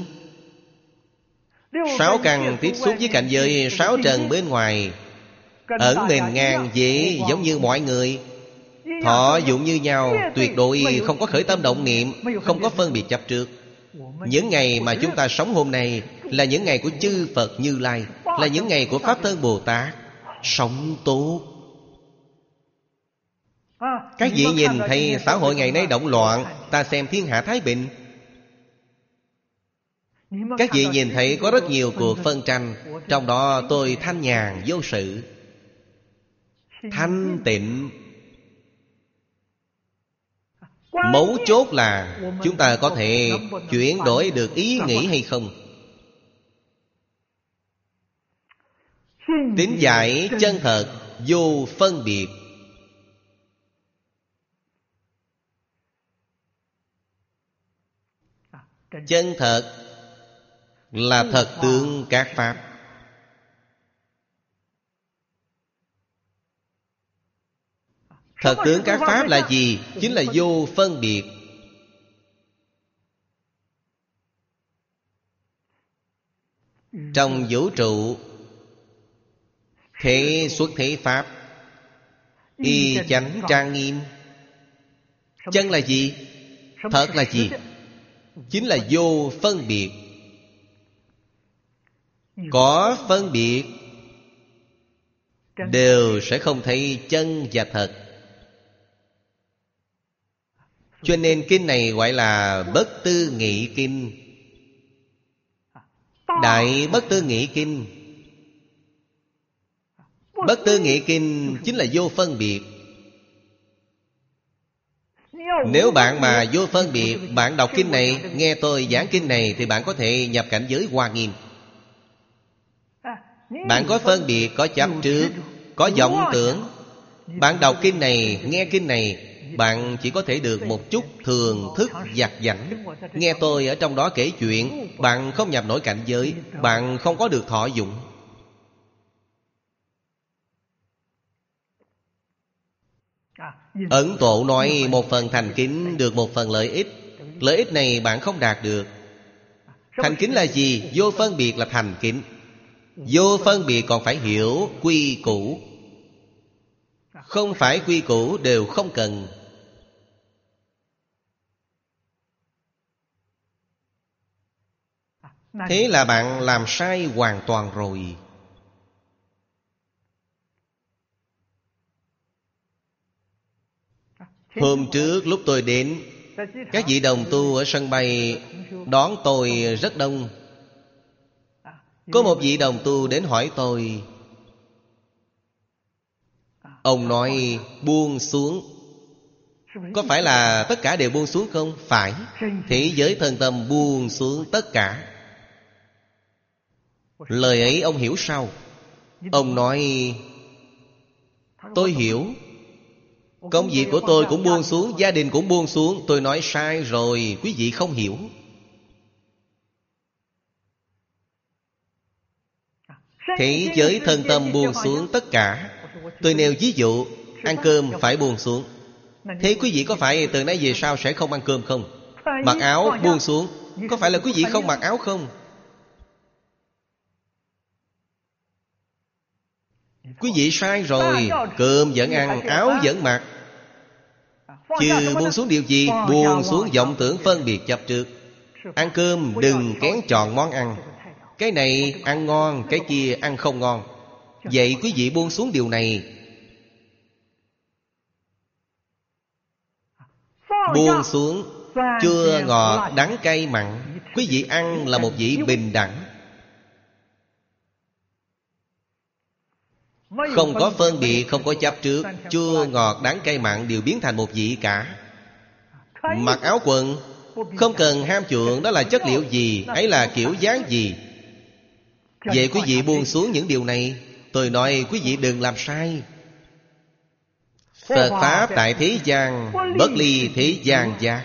A: sáu căn tiếp xúc với cảnh giới sáu trần bên ngoài, ẩn mình ngàn dễ giống như mọi người, thọ dụng như nhau, tuyệt đối không có khởi tâm động niệm, không có phân biệt chấp trước. Những ngày mà chúng ta sống hôm nay là những ngày của chư Phật Như Lai, là những ngày của Pháp Thân Bồ Tát. Sống tốt. Các vị nhìn thấy xã hội ngày nay động loạn, ta xem thiên hạ thái bình. Các vị nhìn thấy có rất nhiều cuộc phân tranh, trong đó tôi thanh nhàn vô sự, thanh tịnh. Mấu chốt là chúng ta có thể chuyển đổi được ý nghĩ hay không. Tín giải chân thật, vô phân biệt. Chân thật là thật tướng các pháp. Thật tướng các pháp là gì? Chính là vô phân biệt. Trong vũ trụ, thế xuất thế pháp, y chánh trang nghiêm. Chân là gì? Thật là gì? Chính là vô phân biệt. Có phân biệt đều sẽ không thấy chân và thật. Cho nên kinh này gọi là Bất Tư Nghị Kinh. Đại Bất Tư Nghị Kinh. Bất Tư Nghị Kinh chính là vô phân biệt. Nếu bạn mà vô phân biệt, bạn đọc kinh này, nghe tôi giảng kinh này, thì bạn có thể nhập cảnh giới Hoa Nghiêm. Bạn có phân biệt, có chấp trước, có vọng tưởng. Bạn đọc kinh này, nghe kinh này, bạn chỉ có thể được một chút thường thức vặt vãnh. Nghe tôi ở trong đó kể chuyện, bạn không nhập nổi cảnh giới, bạn không có được thọ dụng. Ấn Tổ nói một phần thành kính được một phần lợi ích. Lợi ích này bạn không đạt được. Thành kính là gì? Vô phân biệt là thành kính. Vô phân biệt còn phải hiểu quy củ. Không phải quy củ đều không cần. Thế là bạn làm sai hoàn toàn rồi. Hôm trước lúc tôi đến, các vị đồng tu ở sân bay đón tôi rất đông. Có một vị đồng tu đến hỏi tôi. Ông nói buông xuống. Có phải là tất cả đều buông xuống không? Phải. Thế giới thân tâm buông xuống tất cả. Lời ấy ông hiểu sao? Ông nói tôi hiểu. Công việc của tôi cũng buông xuống, gia đình cũng buông xuống. Tôi nói sai rồi, quý vị không hiểu. Thế giới thân tâm buông xuống tất cả. Tôi nêu ví dụ, ăn cơm phải buông xuống. Thế quý vị có phải từ nay về sau sẽ không ăn cơm không? Mặc áo buông xuống, có phải là quý vị không mặc áo không? Quý vị sai rồi. Cơm vẫn ăn, áo vẫn mặc. Chứ buông xuống điều gì? Buông xuống vọng tưởng phân biệt chấp trước. Ăn cơm đừng kén chọn món ăn. Cái này ăn ngon, cái kia ăn không ngon. Vậy quý vị buông xuống điều này. Buông xuống chua ngọt đắng cay mặn. Quý vị ăn là một vị bình đẳng, không có phân biệt, không có chấp trước. Chua ngọt đắng cay mặn đều biến thành một vị cả. Mặc áo quần không cần ham chuộng đó là chất liệu gì, ấy là kiểu dáng gì. Vậy quý vị buông xuống những điều này. Tôi nói quý vị đừng làm sai. Phật Pháp tại thế gian, bất ly thế gian giác.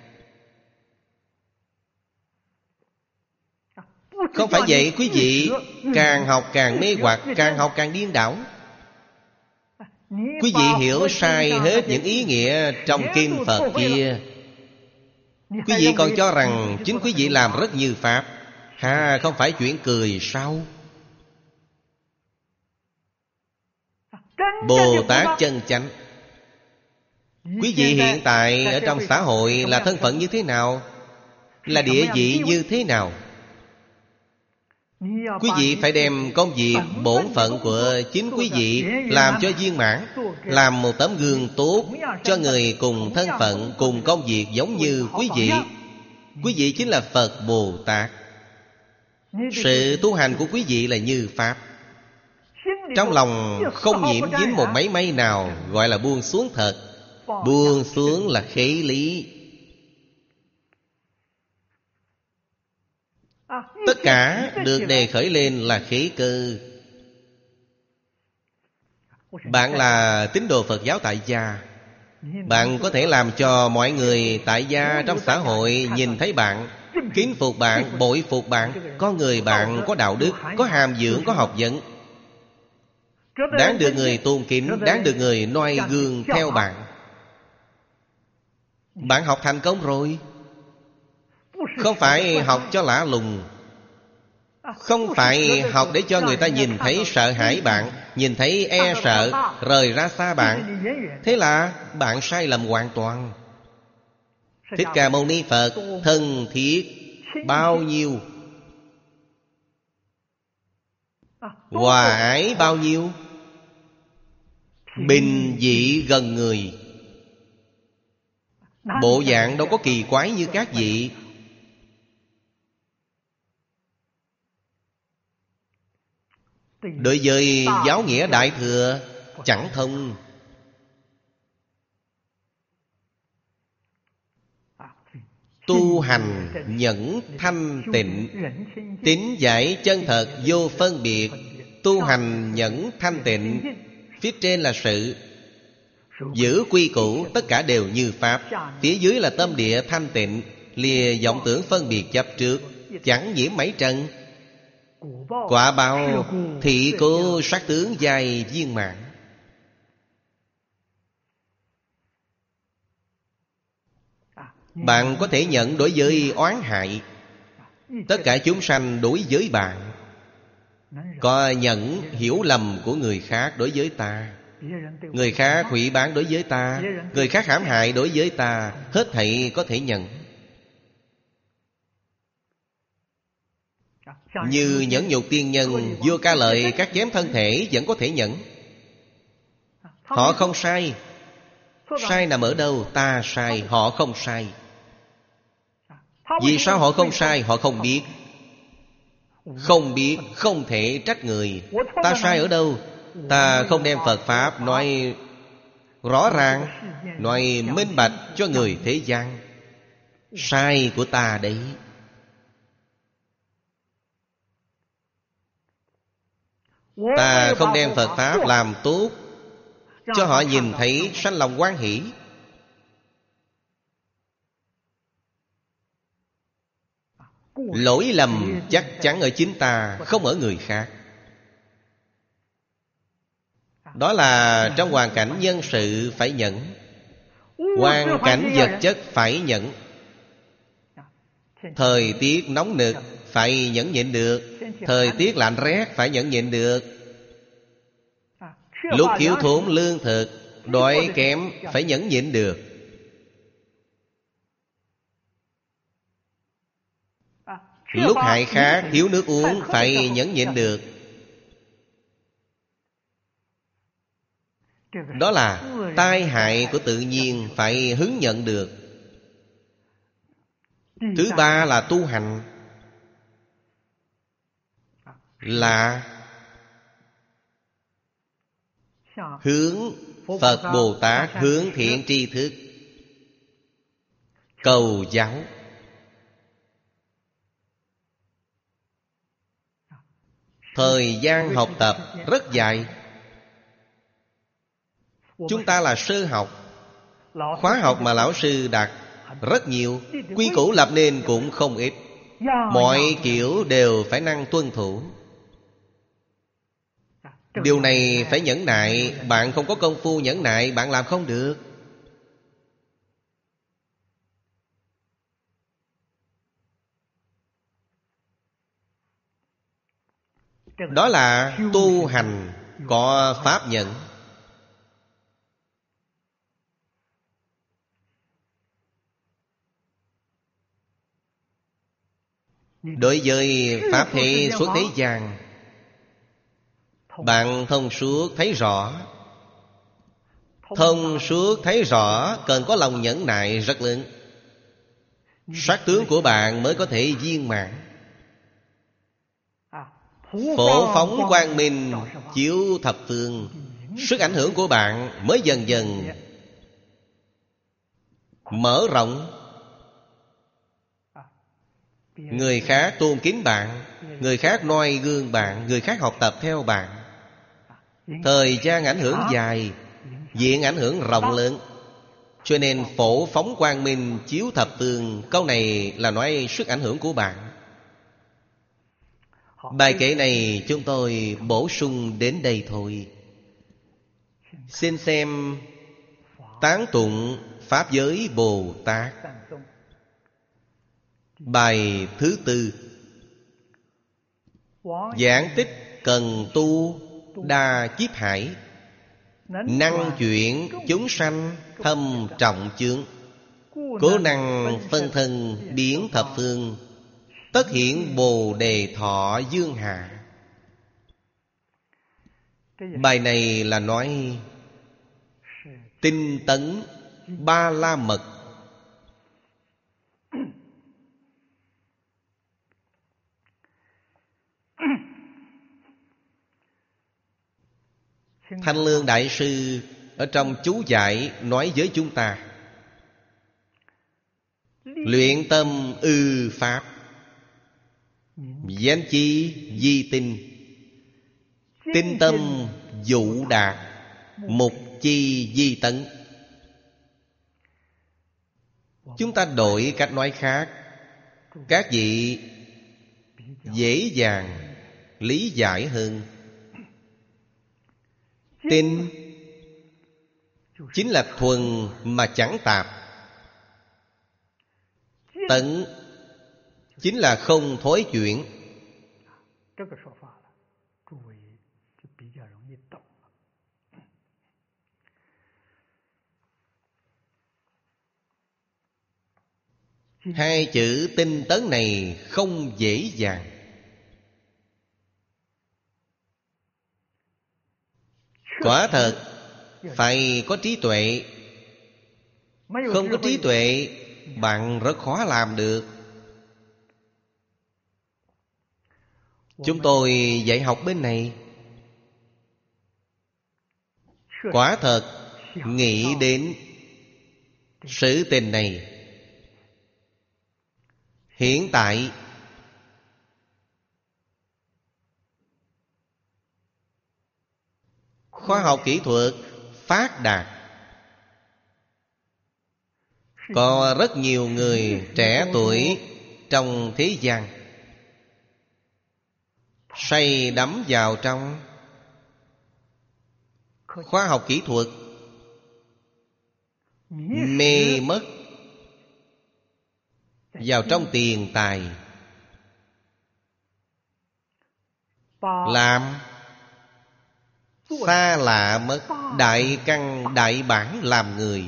A: Không phải vậy, quý vị càng học càng mê hoặc, càng học càng điên đảo. Quý vị hiểu sai hết những ý nghĩa trong kinh Phật kia. Quý vị còn cho rằng chính quý vị làm rất như Pháp. Không phải chuyện cười sao? Bồ Tát chân chánh. Quý vị hiện tại ở trong xã hội là thân phận như thế nào? Là địa vị như thế nào? Quý vị phải đem công việc bổn phận của chính quý vị làm cho viên mãn, làm một tấm gương tốt cho người cùng thân phận, cùng công việc giống như quý vị. Quý vị chính là Phật Bồ Tát. Sự tu hành của quý vị là như Pháp. Trong lòng không nhiễm dính một mảy may nào, gọi là buông xuống thật. Buông xuống là khế lý. Tất cả được đề khởi lên là khế cơ. Bạn là tín đồ Phật giáo tại gia, bạn có thể làm cho mọi người tại gia trong xã hội nhìn thấy bạn, kính phục bạn, bội phục bạn. Có người bạn có đạo đức, có hàm dưỡng, có học vấn, đáng được người tôn kính, đáng được người noi gương theo bạn. Bạn học thành công rồi. Không phải học cho lạ lùng, không phải học để cho người ta nhìn thấy sợ hãi bạn, nhìn thấy e sợ, rời ra xa bạn. Thế là bạn sai lầm hoàn toàn. Thích Ca Mâu Ni Phật thân thiết bao nhiêu, hòa ái bao nhiêu, bình dị gần người. Bộ dạng đâu có kỳ quái như các vị. Đối với giáo nghĩa Đại Thừa chẳng thông. Tu hành nhẫn thanh tịnh, tín giải chân thật vô phân biệt. Tu hành nhẫn thanh tịnh, phía trên là sự, giữ quy củ, tất cả đều như Pháp. Phía dưới là tâm địa thanh tịnh, lìa vọng tưởng phân biệt chấp trước, chẳng nhiễm mấy trần. Quả báo thị cố sắc tướng dài viên mãn. Bạn có thể nhận đối với oán hại, tất cả chúng sanh đối với bạn. Có nhận hiểu lầm của người khác đối với ta, người khác hủy bán đối với ta, người khác hãm hại đối với ta, hết thảy có thể nhận. Như nhẫn nhục tiên nhân, vua Ca Lợi cắt chém thân thể vẫn có thể nhẫn. Họ không sai. Sai nằm ở đâu? Ta sai, họ không sai. Vì sao họ không sai? Họ không biết. Không biết không thể trách người. Ta sai ở đâu? Ta không đem Phật Pháp nói rõ ràng, nói minh bạch cho người thế gian. Sai của ta đấy. Ta không đem Phật Pháp làm tốt, cho họ nhìn thấy sanh lòng hoan hỷ. Lỗi lầm chắc chắn ở chính ta, không ở người khác. Đó là trong hoàn cảnh nhân sự phải nhẫn, hoàn cảnh vật chất phải nhẫn. Thời tiết nóng nực phải nhẫn nhịn được, thời tiết lạnh rét phải nhẫn nhịn được. Lúc thiếu thốn lương thực, đói kém phải nhẫn nhịn được. Lúc hại khác, thiếu nước uống phải nhẫn nhịn được. Đó là tai hại của tự nhiên phải hứng nhận được. Thứ ba là tu hành, là hướng Phật Bồ Tát, hướng thiện tri thức, cầu giáo. Thời gian học tập rất dài. Chúng ta là sơ học, khóa học mà lão sư đặt rất nhiều, quy củ lập nên cũng không ít. Mọi kiểu đều phải năng tuân thủ. Điều này phải nhẫn nại. Bạn không có công phu nhẫn nại, bạn làm không được. Đó là tu hành có pháp nhẫn. Đối với pháp thế xuất thế gian, bạn thông suốt thấy rõ. Thông suốt thấy rõ cần có lòng nhẫn nại rất lớn. Sắc tướng của bạn mới có thể viên mãn. Phổ phóng quang minh chiếu thập phương, sức ảnh hưởng của bạn mới dần dần mở rộng. Người khác tôn kính bạn, người khác noi gương bạn, người khác học tập theo bạn. Thời gian ảnh hưởng dài, diện ảnh hưởng rộng lớn. Cho nên phổ phóng quang minh chiếu thập phương, câu này là nói sức ảnh hưởng của bạn. Bài kệ này chúng tôi bổ sung đến đây thôi. Xin xem Tán tụng Pháp giới Bồ Tát, bài thứ 4. Giảng tích cần tu đa kiếp hải, năng chuyển chúng sanh thâm trọng chướng. Cố năng phân thân biến thập phương, tất hiện Bồ Đề Thọ Dương Hà. Bài này là nói tinh tấn Ba La Mật. Thanh Lương Đại Sư ở trong chú giải nói với chúng ta: luyện tâm ư pháp, danh chi di tinh, tinh tâm dụ đạt, mục chi di tấn. Chúng ta đổi cách nói khác, các vị dễ dàng lý giải hơn. Tinh chính là thuần mà chẳng tạp, tấn chính là không thối chuyển. Hai chữ tinh tấn này không dễ dàng. Quả thật phải có trí tuệ. Không có trí tuệ, bạn rất khó làm được. Chúng tôi dạy học bên này, quả thật nghĩ đến sự tình này. Hiện tại khoa học kỹ thuật phát đạt, có rất nhiều người trẻ tuổi trong thế gian say đắm vào trong, khoa học kỹ thuật mê mất vào trong tiền tài, làm xa lạ mất đại căn đại bản làm người,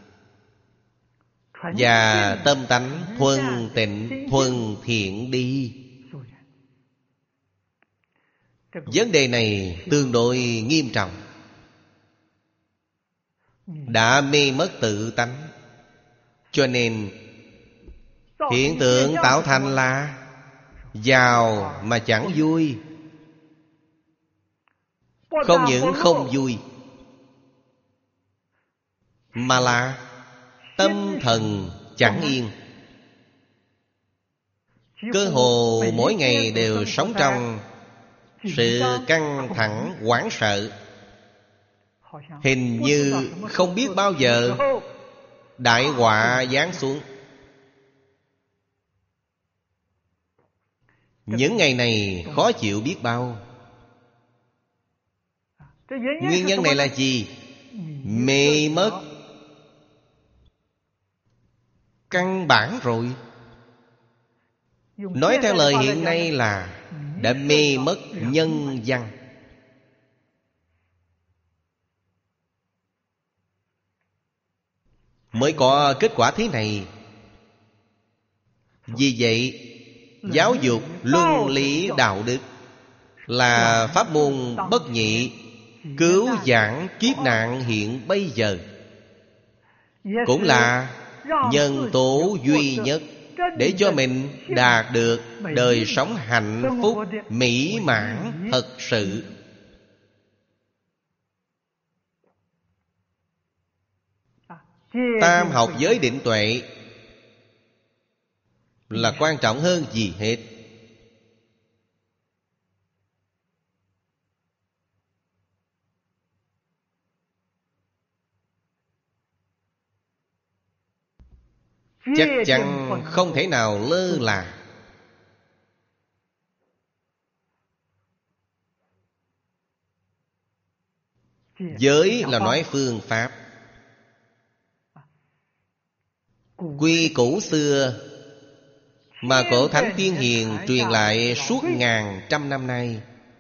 A: và tâm tánh thuần tịnh thuần thiện đi. Vấn đề này tương đối nghiêm trọng. Đã mê mất tự tánh, cho nên hiện tượng tạo thành là giàu mà chẳng vui. Không những không vui, mà là tâm thần chẳng yên. Cơ hồ mỗi ngày đều sống trong sự căng thẳng hoảng sợ. Hình như không biết bao giờ đại họa giáng xuống. Những ngày này khó chịu biết bao. Nguyên nhân này là gì? Mê mất căn bản rồi. Nói theo lời hiện nay là đã mê mất nhân văn. Mới có kết quả thế này. Vì vậy, giáo dục luân lý đạo đức là pháp môn bất nhị, cứu vãn kiếp nạn hiện bây giờ, cũng là nhân tố duy nhất để cho mình đạt được đời sống hạnh phúc mỹ mãn thật sự. Tam học giới định tuệ là quan trọng hơn gì hết. Chắc chắn không thể nào lơ là. Giới là nói phương pháp. Quy củ xưa mà cổ thánh tiên hiền truyền lại suốt ngàn trăm năm nay,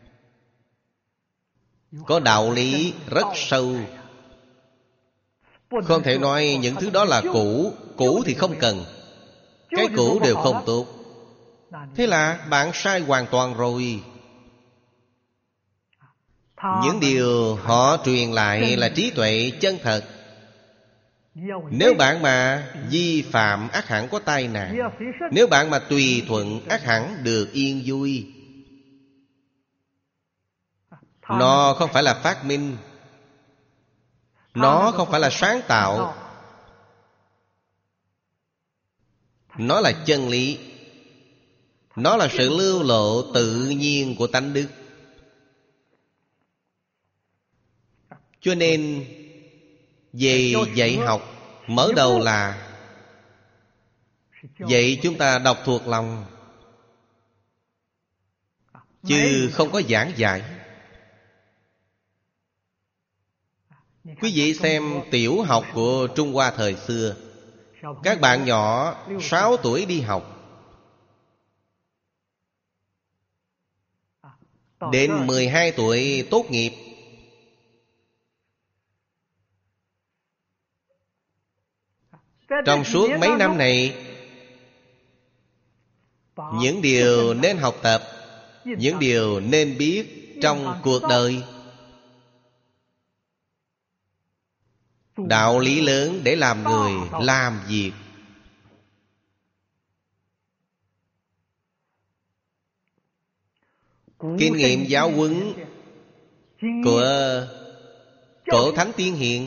A: có đạo lý rất sâu. Không thể nói những thứ đó là cũ. Cũ thì không cần. Cái cũ đều không tốt. Thế là bạn sai hoàn toàn rồi. Những điều họ truyền lại là trí tuệ chân thật. Nếu bạn mà vi phạm, ắt hẳn có tai nạn. Nếu bạn mà tùy thuận, ắt hẳn được yên vui. Nó không phải là phát minh, nó không phải là sáng tạo, nó là chân lý. Nó là sự lưu lộ tự nhiên của tánh đức. Cho nên về dạy học, mở đầu là vậy chúng ta đọc thuộc lòng, chứ không có giảng giải. Quý vị xem tiểu học của Trung Hoa thời xưa, các bạn nhỏ 6 tuổi đi học, đến 12 tuổi tốt nghiệp. Trong suốt mấy năm này, những điều nên học tập, những điều nên biết trong cuộc đời, đạo lý lớn để làm người, làm việc. Kinh nghiệm giáo huấn của cổ thánh tiên hiền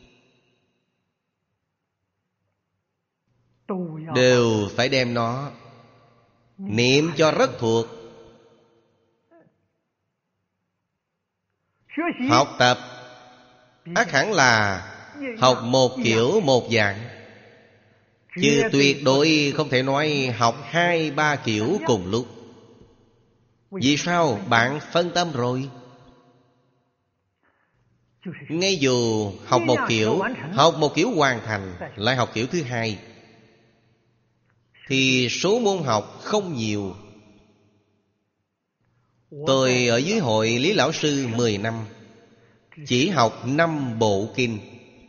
A: đều phải đem nó niệm cho rất thuộc. Học tập ắt hẳn là học một kiểu một dạng, chứ tuyệt đối không thể nói học 2-3 kiểu cùng lúc. Vì sao? Bạn phân tâm rồi. Ngay dù học một kiểu, học một kiểu hoàn thành, lại học kiểu thứ hai, thì số môn học không nhiều. Tôi ở dưới hội Lý Lão Sư 10 năm, chỉ học 5 bộ kinh.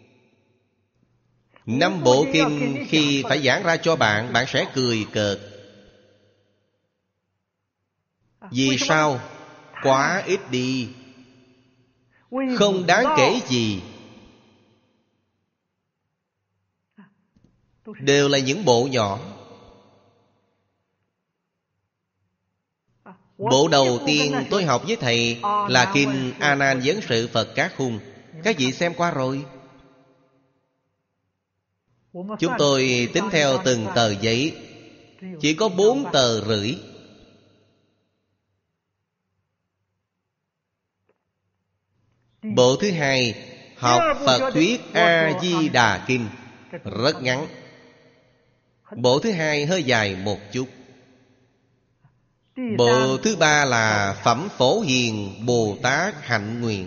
A: 5 bộ kinh khi phải giảng ra cho bạn, bạn sẽ cười cợt. Vì sao? Quá ít đi, không đáng kể gì. Đều là những bộ nhỏ. Bộ đầu tiên tôi học với thầy là kinh A Nan Vấn Sự Phật Các Khung. Các vị xem qua rồi. Chúng tôi tính theo từng tờ giấy, chỉ có 4 tờ rưỡi. Bộ thứ hai học Phật Thuyết A Di Đà Kinh, rất ngắn. Bộ thứ hai hơi dài một chút. Bộ thứ ba là Phẩm Phổ Hiền Bồ Tát Hạnh Nguyện.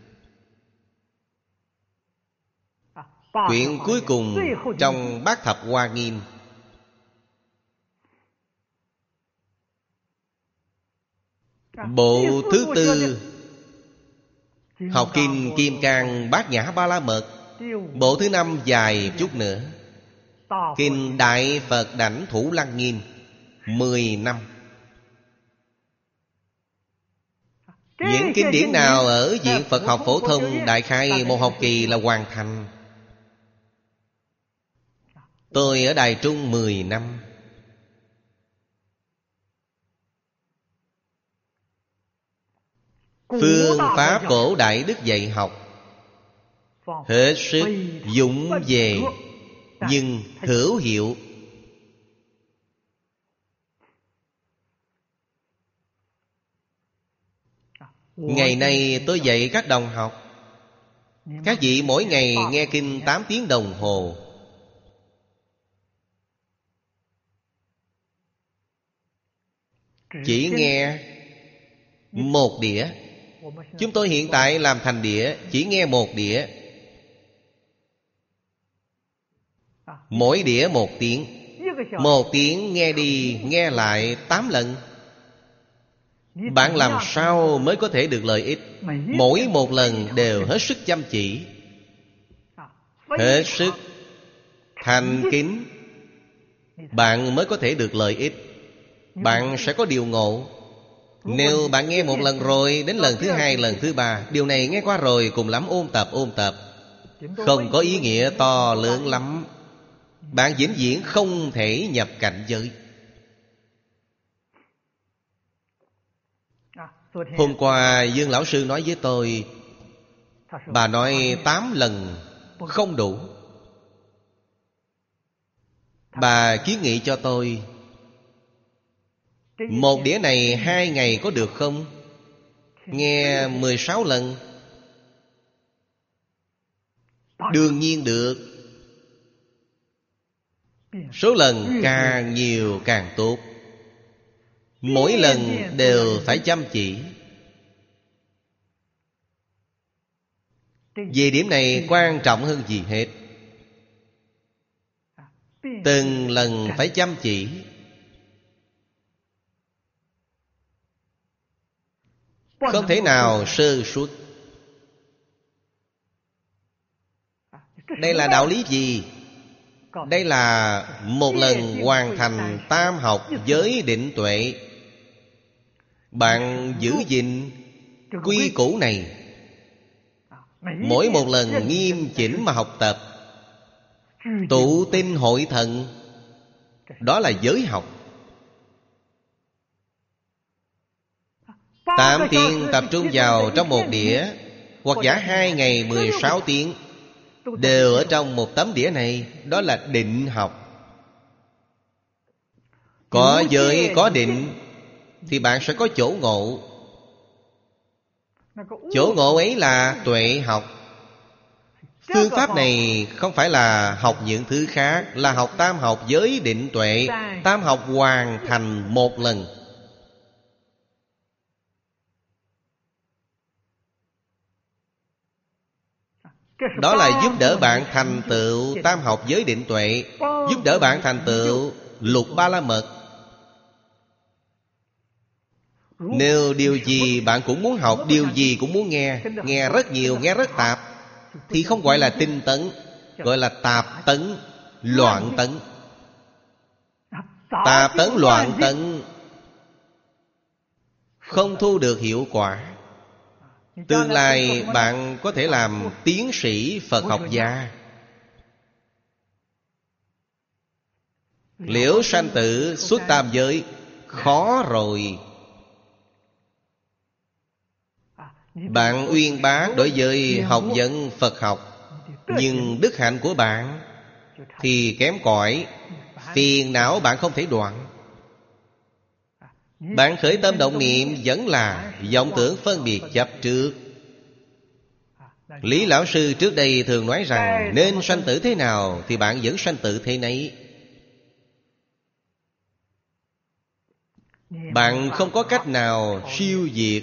A: Quyển cuối cùng trong Bát Thập Hoa Nghiêm. Bộ thứ tư học kinh Kim Cang Bát Nhã Ba La Mật. Bộ thứ năm dài chút nữa, kinh Đại Phật Đảnh Thủ Lăng Nghiêm, 10 năm. Những kinh điển nào ở Viện Phật học Phổ Thông đại khai một học kỳ là hoàn thành. Tôi ở Đài Trung 10 năm. Phương pháp cổ đại đức dạy học hết sức dũng về, nhưng hữu hiệu. Ngày nay tôi dạy các đồng học, các vị mỗi ngày nghe kinh 8 tiếng đồng hồ. Chỉ nghe một đĩa. Chúng tôi hiện tại làm thành đĩa, chỉ nghe một đĩa. Mỗi đĩa 1 tiếng. 1 tiếng nghe đi nghe lại 8 lần. Bạn làm sao mới có thể được lợi ích? Mỗi một lần đều hết sức chăm chỉ, hết sức thành kính, bạn mới có thể được lợi ích. Bạn sẽ có điều ngộ. Nếu bạn nghe một lần rồi, đến lần thứ hai, lần thứ ba, điều này nghe qua rồi, cùng lắm ôn tập, không có ý nghĩa to lớn lắm. Bạn vĩnh viễn không thể nhập cảnh giới. Hôm qua Dương Lão Sư nói với tôi, bà nói 8 lần không đủ. Bà kiến nghị cho tôi, một đĩa này 2 ngày có được không? Nghe 16 lần. Đương nhiên được. Số lần càng nhiều càng tốt. Mỗi lần đều phải chăm chỉ. Về điểm này quan trọng hơn gì hết. Từng lần phải chăm chỉ. Không thể nào sơ suất. Đây là đạo lý gì? Đây là một lần hoàn thành tam học giới định tuệ. Bạn giữ gìn quy củ này, mỗi một lần nghiêm chỉnh mà học tập, tụ tinh hội thần, đó là giới học. 8 tiếng tập trung vào trong một đĩa, hoặc giả 2 ngày 16 tiếng, đều ở trong một tấm đĩa này. Đó là định học. Có giới có định thì bạn sẽ có chỗ ngộ. Chỗ ngộ ấy là tuệ học. Phương pháp này không phải là học những thứ khác, là học tam học giới định tuệ. Tam học hoàn thành một lần. Đó là giúp đỡ bạn thành tựu tam học giới định tuệ, giúp đỡ bạn thành tựu lục ba la mật. Nếu điều gì bạn cũng muốn học, điều gì cũng muốn nghe, nghe rất nhiều, nghe rất tạp, thì không gọi là tinh tấn, gọi là tạp tấn, loạn tấn. Tạp tấn loạn tấn không thu được hiệu quả. Tương lai bạn có thể làm tiến sĩ Phật học gia. Liễu sanh tử xuất tam giới khó rồi. Bạn uyên bác đối với học vấn Phật học, nhưng đức hạnh của bạn thì kém cỏi. Phiền não bạn không thể đoạn. Bạn khởi tâm động niệm vẫn là vọng tưởng phân biệt chấp trước. Lý Lão Sư trước đây thường nói rằng nên sanh tử thế nào thì bạn vẫn sanh tử thế nấy. Bạn không có cách nào siêu diệt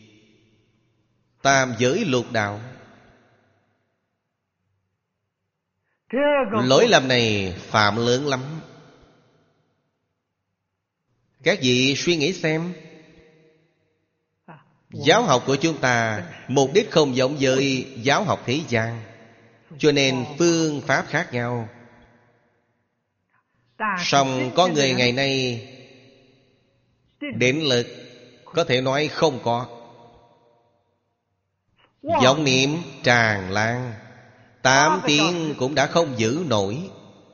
A: tam giới lục đạo. Lỗi lầm này phạm lớn lắm. Các vị suy nghĩ xem, giáo học của chúng ta mục đích không giống với giáo học thế gian, cho nên phương pháp khác nhau. Song có người ngày nay định lực có thể nói không có. Vọng niệm tràn lan, 8 tiếng cũng đã không giữ nổi.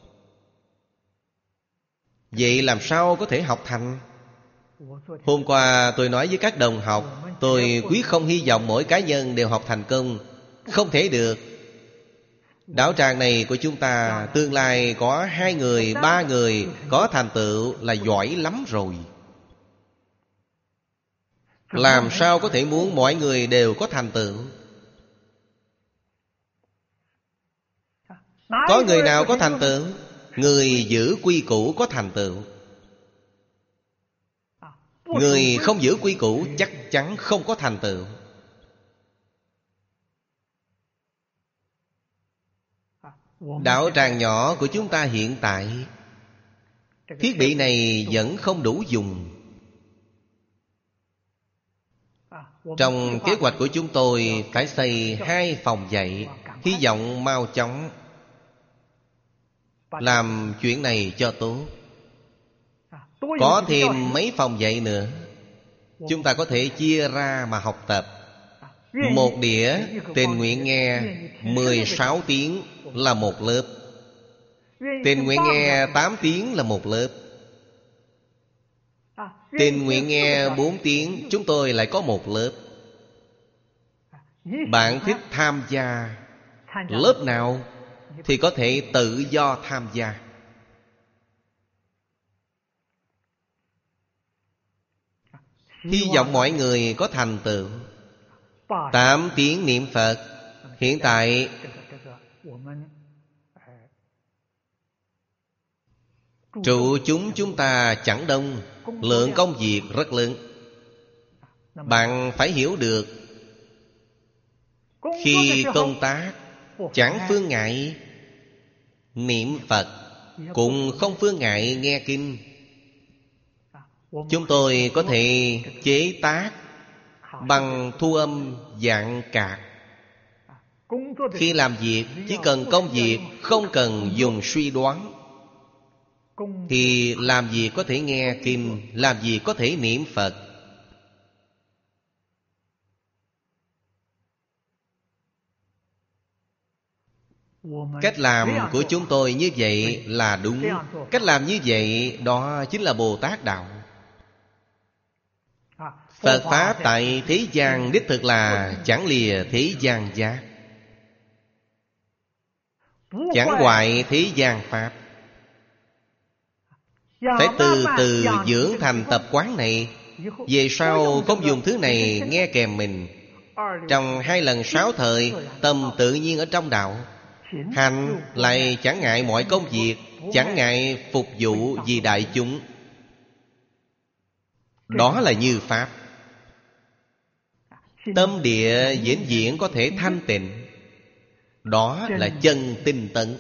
A: Vậy làm sao có thể học thành? Hôm qua tôi nói với các đồng học, tôi quyết không hy vọng mỗi cá nhân đều học thành công. Không thể được. Đạo tràng này của chúng ta tương lai có 2 người, 3 người có thành tựu là giỏi lắm rồi. Làm sao có thể muốn mọi người đều có thành tựu? Có người nào có thành tựu? Người giữ quy củ có thành tựu. Người không giữ quy củ chắc chắn không có thành tựu. Đạo tràng nhỏ của chúng ta hiện tại, thiết bị này vẫn không đủ dùng. Trong kế hoạch của chúng tôi phải xây 2 phòng dạy. Hy vọng mau chóng làm chuyện này cho tốt. Có thêm mấy phòng dạy nữa, chúng ta có thể chia ra mà học tập. Một đĩa tình nguyện nghe 16 tiếng là một lớp, tình nguyện nghe 8 tiếng là một lớp, tình nguyện nghe 4 tiếng chúng tôi lại có một lớp. Bạn thích tham gia lớp nào thì có thể tự do tham gia. Hy vọng mọi người có thành tựu. 8 tiếng niệm Phật. Hiện tại trụ chúng ta chẳng đông, lượng công việc rất lớn. Bạn phải hiểu được, khi công tác chẳng phương ngại niệm Phật, cũng không phương ngại nghe kinh. Chúng tôi có thể chế tác bằng thu âm dạng cạc. Khi làm việc chỉ cần công việc, không cần dùng suy đoán, thì làm gì có thể nghe kinh, làm gì có thể niệm Phật. Cách làm của chúng tôi như vậy là đúng. Cách làm như vậy đó chính là Bồ Tát Đạo. Phật Pháp tại thế gian đích thực là chẳng lìa thế gian giác, chẳng hoại thế gian Pháp. Phải từ từ dưỡng thành tập quán này. Về sau không dùng thứ này nghe kèm mình. Trong 2 lần 6 thời, tâm tự nhiên ở trong đạo. Hành lại chẳng ngại mọi công việc, chẳng ngại phục vụ vì đại chúng. Đó là như Pháp. Tâm địa vĩnh viễn có thể thanh tịnh. Đó là chân tinh tấn.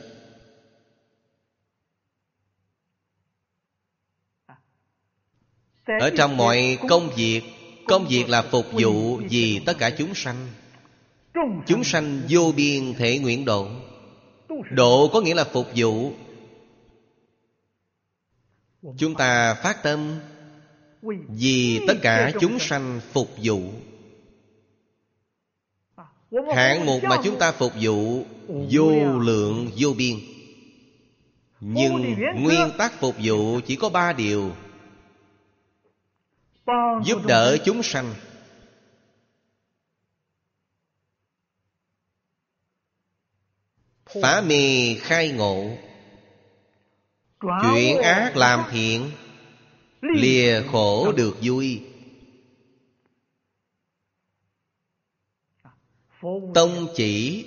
A: Ở trong mọi công việc là phục vụ vì tất cả chúng sanh. Chúng sanh vô biên thể nguyện độ. Độ có nghĩa là phục vụ. Chúng ta phát tâm vì tất cả chúng sanh phục vụ. Hạng mục mà chúng ta phục vụ vô lượng vô biên. Nhưng nguyên tắc phục vụ chỉ có 3 điều: giúp đỡ chúng sanh, phá mê khai ngộ, chuyển ác làm thiện, lìa khổ được vui. Tông chỉ,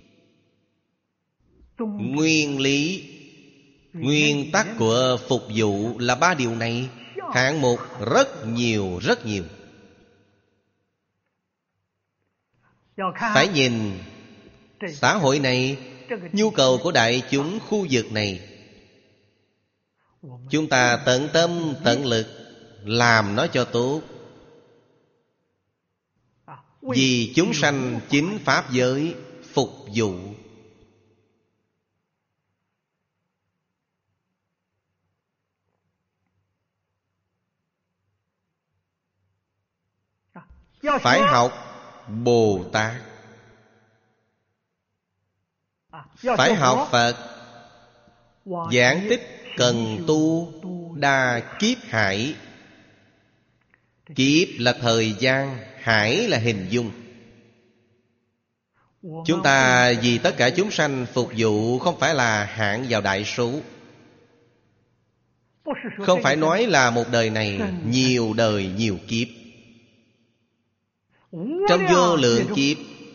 A: nguyên lý, nguyên tắc của phục vụ là 3 điều này. Hạng mục rất nhiều. Phải nhìn xã hội này, nhu cầu của đại chúng khu vực này, chúng ta tận tâm tận lực làm nó cho tốt. Vì chúng sanh chính pháp giới phục vụ. Phải học Bồ Tát, phải học Phật. Giảng tích cần tu đa kiếp hải. Kiếp là thời gian, hải là hình dung. Chúng ta vì tất cả chúng sanh phục vụ, không phải là hạn vào đại số. Không phải nói là một đời này, nhiều đời nhiều kiếp. Trong vô lượng kiếp,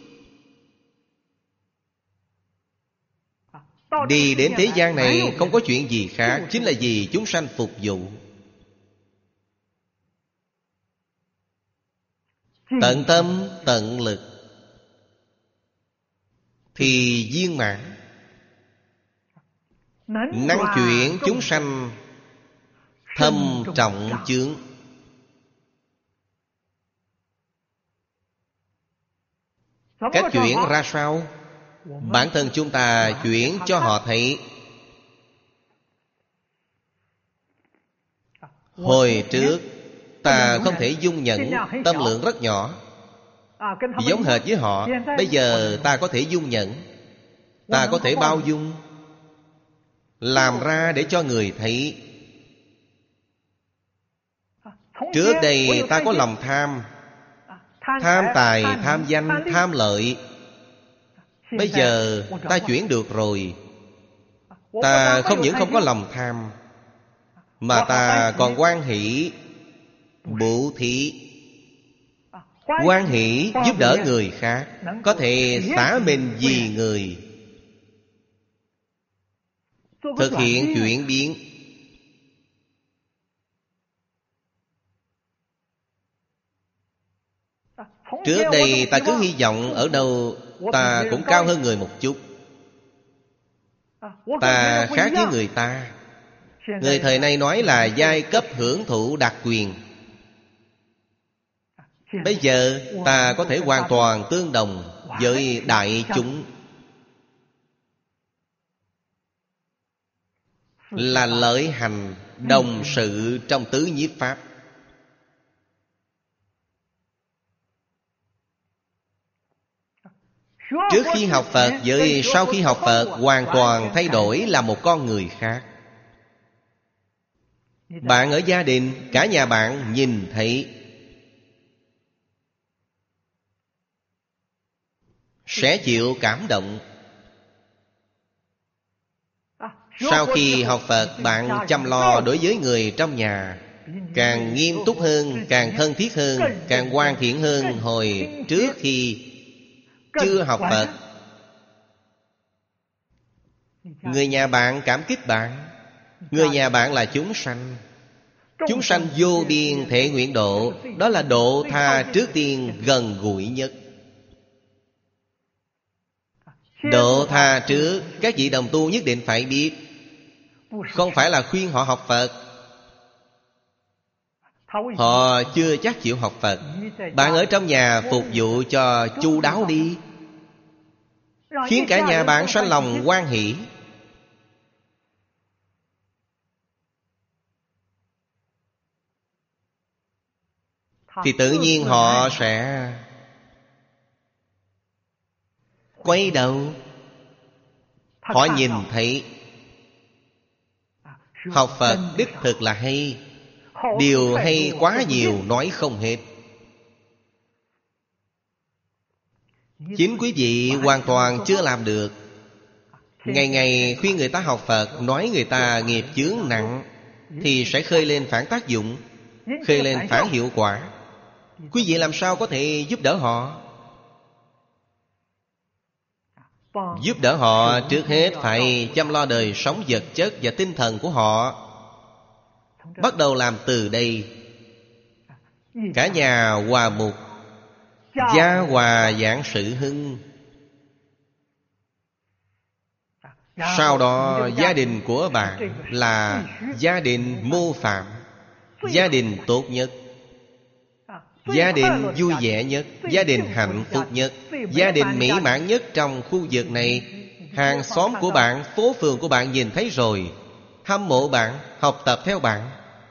A: đi đến thế gian này không có chuyện gì khác, chính là vì chúng sanh phục vụ. Tận tâm tận lực thì viên mãn. Năng chuyển chúng sanh thâm trọng chướng. Cách chuyển ra sao? Bản thân chúng ta chuyển cho họ thấy. Hồi trước ta không thể dung nhẫn, tâm lượng rất nhỏ, giống hệt với họ. Bây giờ ta có thể dung nhẫn, ta có thể bao dung, làm ra để cho người thấy. Trước đây ta có lòng tham, tham tài, tham danh, tham lợi. Bây giờ ta chuyển được rồi. Ta không những không có lòng tham, mà ta còn hoan hỷ bố thí. Hoan hỷ giúp đỡ người khác, có thể xả mình vì người, thực hiện chuyển biến. Trước đây ta cứ hy vọng ở đâu ta cũng cao hơn người một chút, ta khác với người ta. Người thời nay nói là giai cấp hưởng thụ đặc quyền. Bây giờ ta có thể hoàn toàn tương đồng với đại chúng, là lợi hành đồng sự trong tứ nhiếp pháp. Trước khi học Phật với sau khi học Phật hoàn toàn thay đổi, là một con người khác. Bạn ở gia đình, cả nhà bạn nhìn thấy sẽ chịu cảm động. Sau khi học Phật, bạn chăm lo đối với người trong nhà càng nghiêm túc hơn, càng thân thiết hơn, càng hoàn thiện hơn hồi trước khi chưa học Phật. Người nhà bạn cảm kích bạn. Người nhà bạn là chúng sanh. Chúng sanh vô biên thể nguyện độ. Đó là độ tha trước tiên gần gũi nhất. Độ tha trước, các vị đồng tu nhất định phải biết. Không phải là khuyên họ học Phật. Họ chưa chắc chịu học Phật. Bạn ở trong nhà phục vụ cho chu đáo đi, khiến cả nhà bạn sanh lòng hoan hỷ, thì tự nhiên họ sẽ quay đầu. Họ nhìn thấy học Phật đích thực là hay. Điều hay quá nhiều, nói không hết. Chính quý vị hoàn toàn chưa làm được. Ngày ngày khuyên người ta học Phật, nói người ta nghiệp chướng nặng, thì sẽ khơi lên phản tác dụng, khơi lên phản hiệu quả. Quý vị làm sao có thể giúp đỡ họ? Giúp đỡ họ trước hết phải chăm lo đời sống vật chất và tinh thần của họ. Bắt đầu làm từ đây. Cả nhà hòa mục, gia hòa vạn sự hưng. Sau đó gia đình của bạn là gia đình mô phạm, gia đình tốt nhất, gia đình vui vẻ nhất, gia đình hạnh phúc nhất, gia đình mỹ mãn nhất trong khu vực này. Hàng xóm của bạn, phố phường của bạn nhìn thấy rồi, hâm mộ bạn, học tập theo bạn.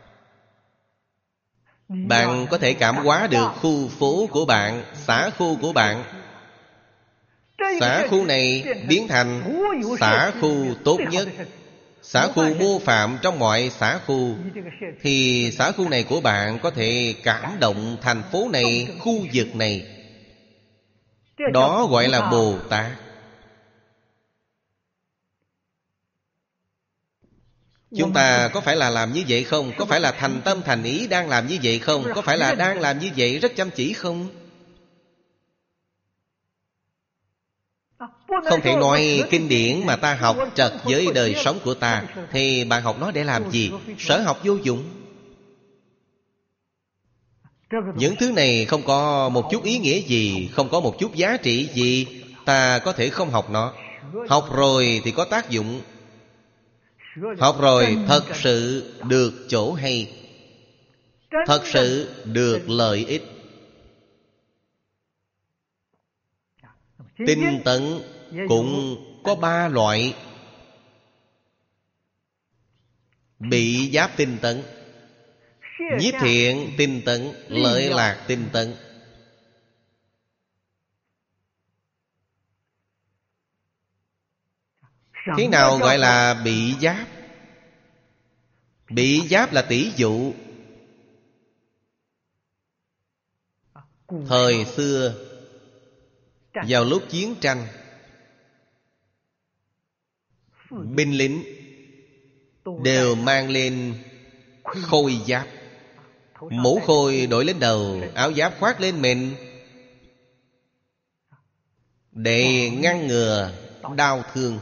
A: Bạn có thể cảm hóa được khu phố của bạn, xã khu của bạn. Xã khu này biến thành xã khu tốt nhất, xã khu mô phạm trong mọi xã khu, thì xã khu này của bạn có thể cảm động thành phố này, khu vực này. Đó gọi là Bồ Tát. Chúng ta có phải là làm như vậy không? Có phải là thành tâm thành ý đang làm như vậy không? Có phải là đang làm như vậy rất chăm chỉ không? Không thể nói kinh điển mà ta học trật với đời sống của ta. Thì bạn học nó để làm gì? Sở học vô dụng. Những thứ này không có một chút ý nghĩa gì, không có một chút giá trị gì, ta có thể không học nó. Học rồi thì có tác dụng. Học rồi thật sự được chỗ hay, thật sự được lợi ích. Tinh tấn cũng có 3 loại. Bị giáp tinh tấn, nhiếp thiện tinh tấn, lợi lạc tinh tấn. Thế nào gọi là bị giáp? Bị giáp là tỷ dụ. Thời xưa, vào lúc chiến tranh, binh lính đều mang lên khôi giáp. Mũ khôi đội lên đầu, áo giáp khoác lên mình, để ngăn ngừa đau thương.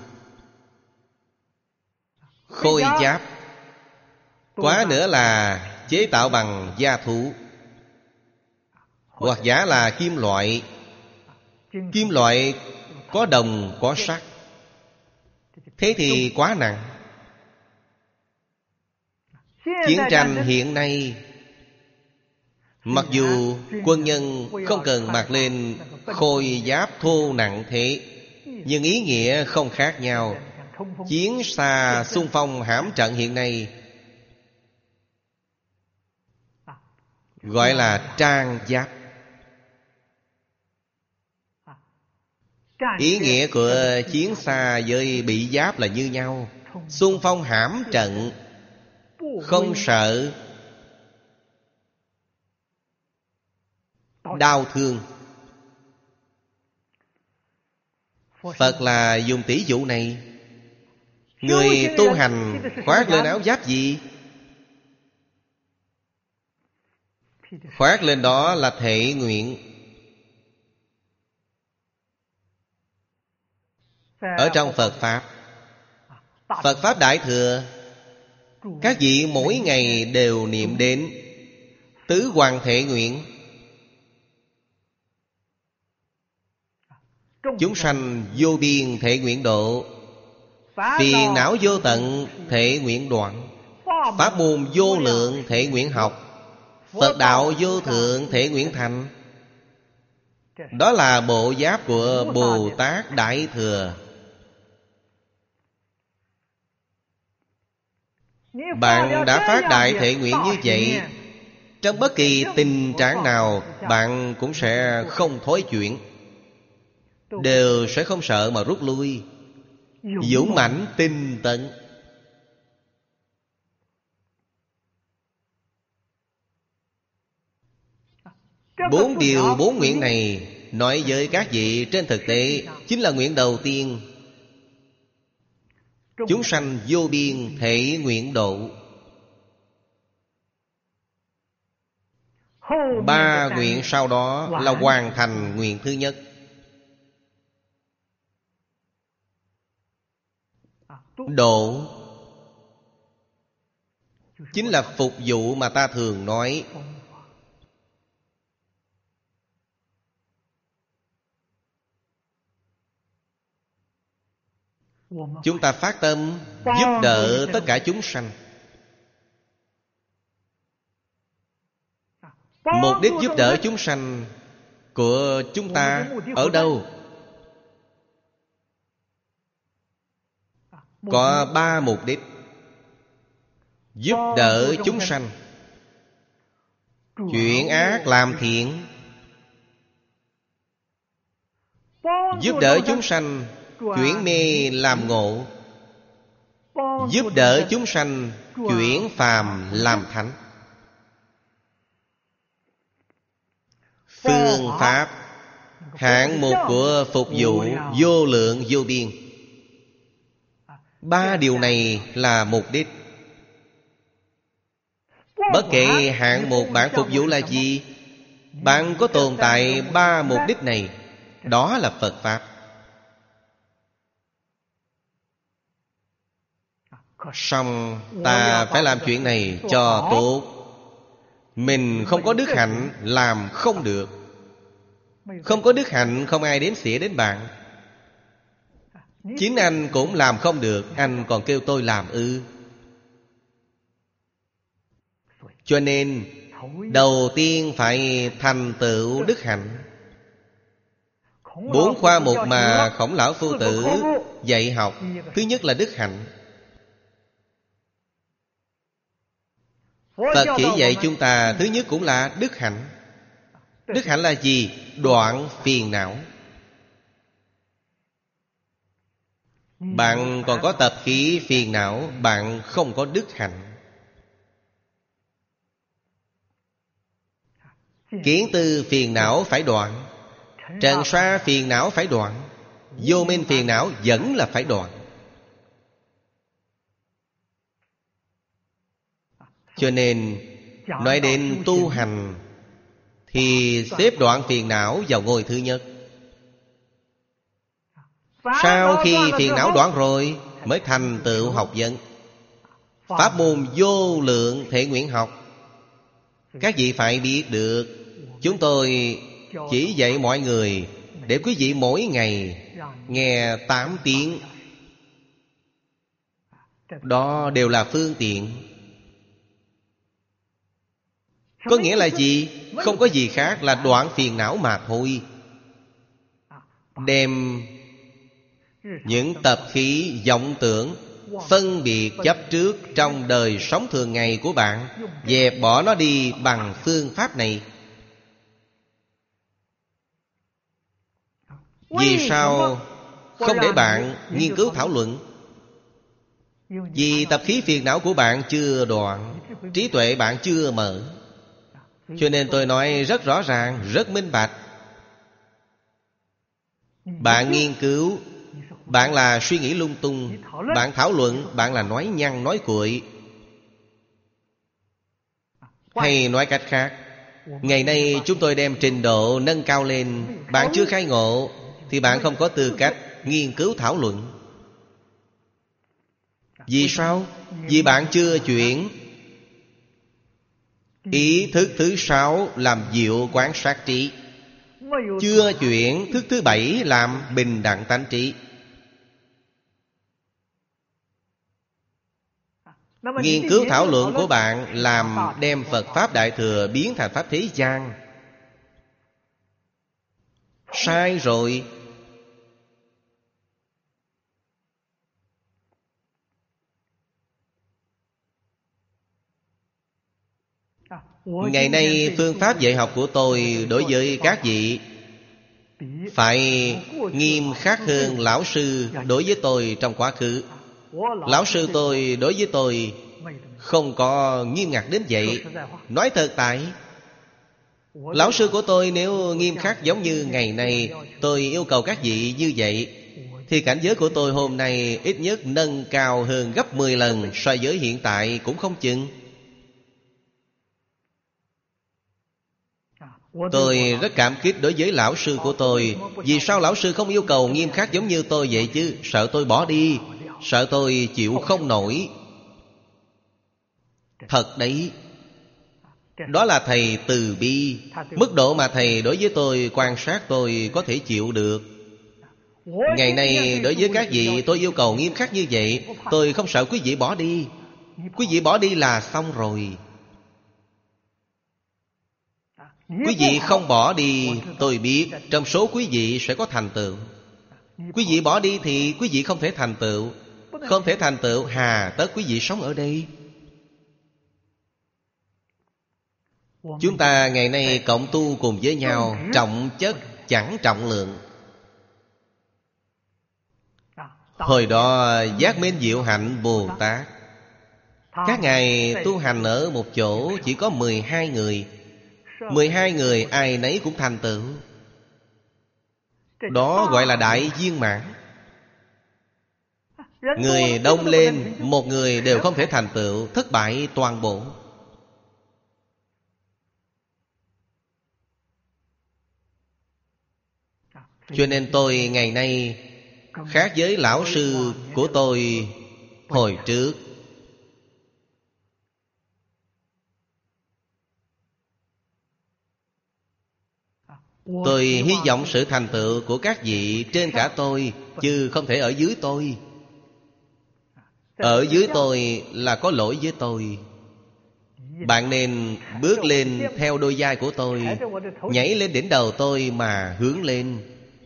A: Khôi giáp quá nữa là chế tạo bằng da thú, hoặc giả là kim loại. Kim loại có đồng có sắt, thế thì quá nặng. Chiến tranh hiện nay, mặc dù quân nhân không cần mặc lên khôi giáp thô nặng thế, nhưng ý nghĩa không khác nhau. Chiến xa xung phong hãm trận hiện nay gọi là trang giáp. Ý nghĩa của chiến xa với bị giáp là như nhau. Xung phong hãm trận, không sợ đau thương. Phật là dùng tỷ dụ này. Người tu hành khoác lên áo giáp gì? Khoác lên đó là thệ nguyện. Ở trong Phật Pháp, Phật Pháp Đại Thừa, các vị mỗi ngày đều niệm đến tứ hoàng thệ nguyện. Chúng sanh vô biên thể nguyện độ, phiền não vô tận thể nguyện đoạn, pháp môn vô lượng thể nguyện học, Phật đạo vô thượng thể nguyện thành. Đó là bộ giáp của Bồ Tát Đại Thừa. Bạn đã phát đại thể nguyện như vậy, trong bất kỳ tình trạng nào bạn cũng sẽ không thối chuyển, đều sẽ không sợ mà rút lui, dũng mãnh tinh tấn. Bốn điều bốn nguyện này nói với các vị trên thực tế chính là nguyện đầu tiên: chúng sanh vô biên thể nguyện độ. Ba nguyện sau đó là hoàn thành nguyện thứ nhất. Độ chính là phục vụ mà ta thường nói. Chúng ta phát tâm giúp đỡ tất cả chúng sanh. Mục đích giúp đỡ chúng sanh của chúng ta ở đâu? Có ba mục đích. Giúp đỡ chúng sanh chuyển ác làm thiện, giúp đỡ chúng sanh chuyển mê làm ngộ, giúp đỡ chúng sanh chuyển phàm làm thánh. Phương pháp, hạng mục của phục vụ vô lượng vô biên. Ba điều này là mục đích. Bất kể hạng mục bạn phục vụ là gì, bạn có tồn tại ba mục đích này, đó là Phật Pháp. Xong ta phải làm chuyện này cho tốt. Mình không có đức hạnh làm không được. Không có đức hạnh không ai đếm xỉa đến bạn. Chính anh cũng làm không được, anh còn kêu tôi làm ư? Cho nên đầu tiên phải thành tựu đức hạnh. 4 khoa mục mà Khổng Lão Phu Tử dạy học, thứ nhất là đức hạnh. Phật chỉ dạy chúng ta thứ nhất cũng là đức hạnh. Đức hạnh là gì? Đoạn phiền não. Bạn còn có tập khí phiền não, bạn không có đức hạnh. Kiến tư phiền não phải đoạn, trần sa phiền não phải đoạn, vô minh phiền não vẫn là phải đoạn. Cho nên nói đến tu hành thì xếp đoạn phiền não vào ngôi thứ nhất. Sau khi phiền não đoạn rồi mới thành tựu học vấn. Pháp môn vô lượng thể nguyện học. Các vị phải biết được, chúng tôi chỉ dạy mọi người để quý vị mỗi ngày nghe 8 tiếng. Đó đều là phương tiện. Có nghĩa là gì? Không có gì khác là đoạn phiền não mà thôi. Đem những tập khí vọng tưởng, phân biệt chấp trước trong đời sống thường ngày của bạn, dẹp bỏ nó đi bằng phương pháp này. Vì sao không để bạn nghiên cứu thảo luận? Vì tập khí phiền não của bạn chưa đoạn, trí tuệ bạn chưa mở. Cho nên tôi nói rất rõ ràng, rất minh bạch. Bạn nghiên cứu, bạn là suy nghĩ lung tung. Bạn thảo luận, bạn là nói nhăng nói cuội. Hay nói cách khác, ngày nay chúng tôi đem trình độ nâng cao lên. Bạn chưa khai ngộ thì bạn không có tư cách nghiên cứu thảo luận. Vì sao? Vì bạn chưa chuyển ý thức thứ 6 làm diệu quán sát trí. chưa chuyển thức thứ 7 làm bình đẳng tánh trí. Nghiên cứu thảo luận của bạn làm đem Phật Pháp Đại Thừa biến thành Pháp thế gian, sai rồi. Ngày nay phương pháp dạy học của tôi đối với các vị phải nghiêm khắc hơn lão sư đối với tôi trong quá khứ. Lão sư tôi đối với tôi không có nghiêm ngặt đến vậy. Nói thật tại, lão sư của tôi nếu nghiêm khắc giống như ngày nay tôi yêu cầu các vị như vậy, thì cảnh giới của tôi hôm nay ít nhất nâng cao hơn gấp 10 lần so với hiện tại cũng không chừng. Tôi rất cảm kích đối với lão sư của tôi. Vì sao lão sư không yêu cầu nghiêm khắc giống như tôi vậy chứ? Sợ tôi bỏ đi, sợ tôi chịu không nổi. Thật đấy. Đó là thầy từ bi. Mức độ mà thầy đối với tôi, quan sát tôi có thể chịu được. Ngày nay đối với các vị tôi yêu cầu nghiêm khắc như vậy. Tôi không sợ quý vị bỏ đi. Quý vị bỏ đi là xong rồi. Quý vị không bỏ đi, tôi biết trong số quý vị sẽ có thành tựu. Quý vị bỏ đi thì quý vị không thể thành tựu. Không thể thành tựu, hà tất quý vị sống ở đây. Chúng ta ngày nay cộng tu cùng với nhau, trọng chất chẳng trọng lượng. Hồi đó Giác Minh Diệu Hạnh Bồ Tát, các ngài tu hành ở một chỗ chỉ có 12 người. 12 người ai nấy cũng thành tựu. Đó gọi là đại viên mãn. Người đông lên, một người đều không thể thành tựu, thất bại toàn bộ. Cho nên tôi ngày nay khác với lão sư của tôi hồi trước. Tôi hy vọng sự thành tựu của các vị trên cả tôi, chứ không thể ở dưới tôi. Ở dưới tôi là có lỗi với tôi. Bạn nên bước lên theo đôi vai của tôi, nhảy lên đỉnh đầu tôi mà hướng lên.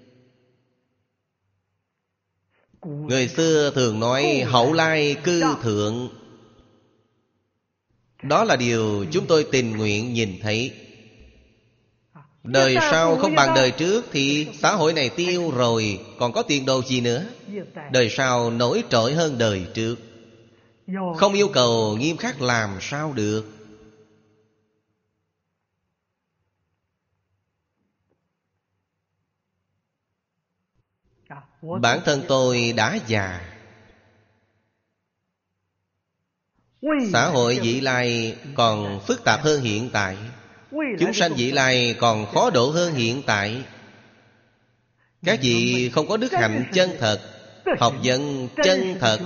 A: Người xưa thường nói hậu lai cư thượng. Đó là điều chúng tôi tình nguyện nhìn thấy. Đời sau không bằng đời trước thì xã hội này tiêu rồi, còn có tiền đồ gì nữa. Đời sau nổi trội hơn đời trước. Không yêu cầu nghiêm khắc làm sao được. Bản thân tôi đã già. Xã hội vị lai còn phức tạp hơn hiện tại. Chúng sanh vị lai còn khó độ hơn hiện tại. Các vị không có đức hạnh chân thật, học vấn chân thật,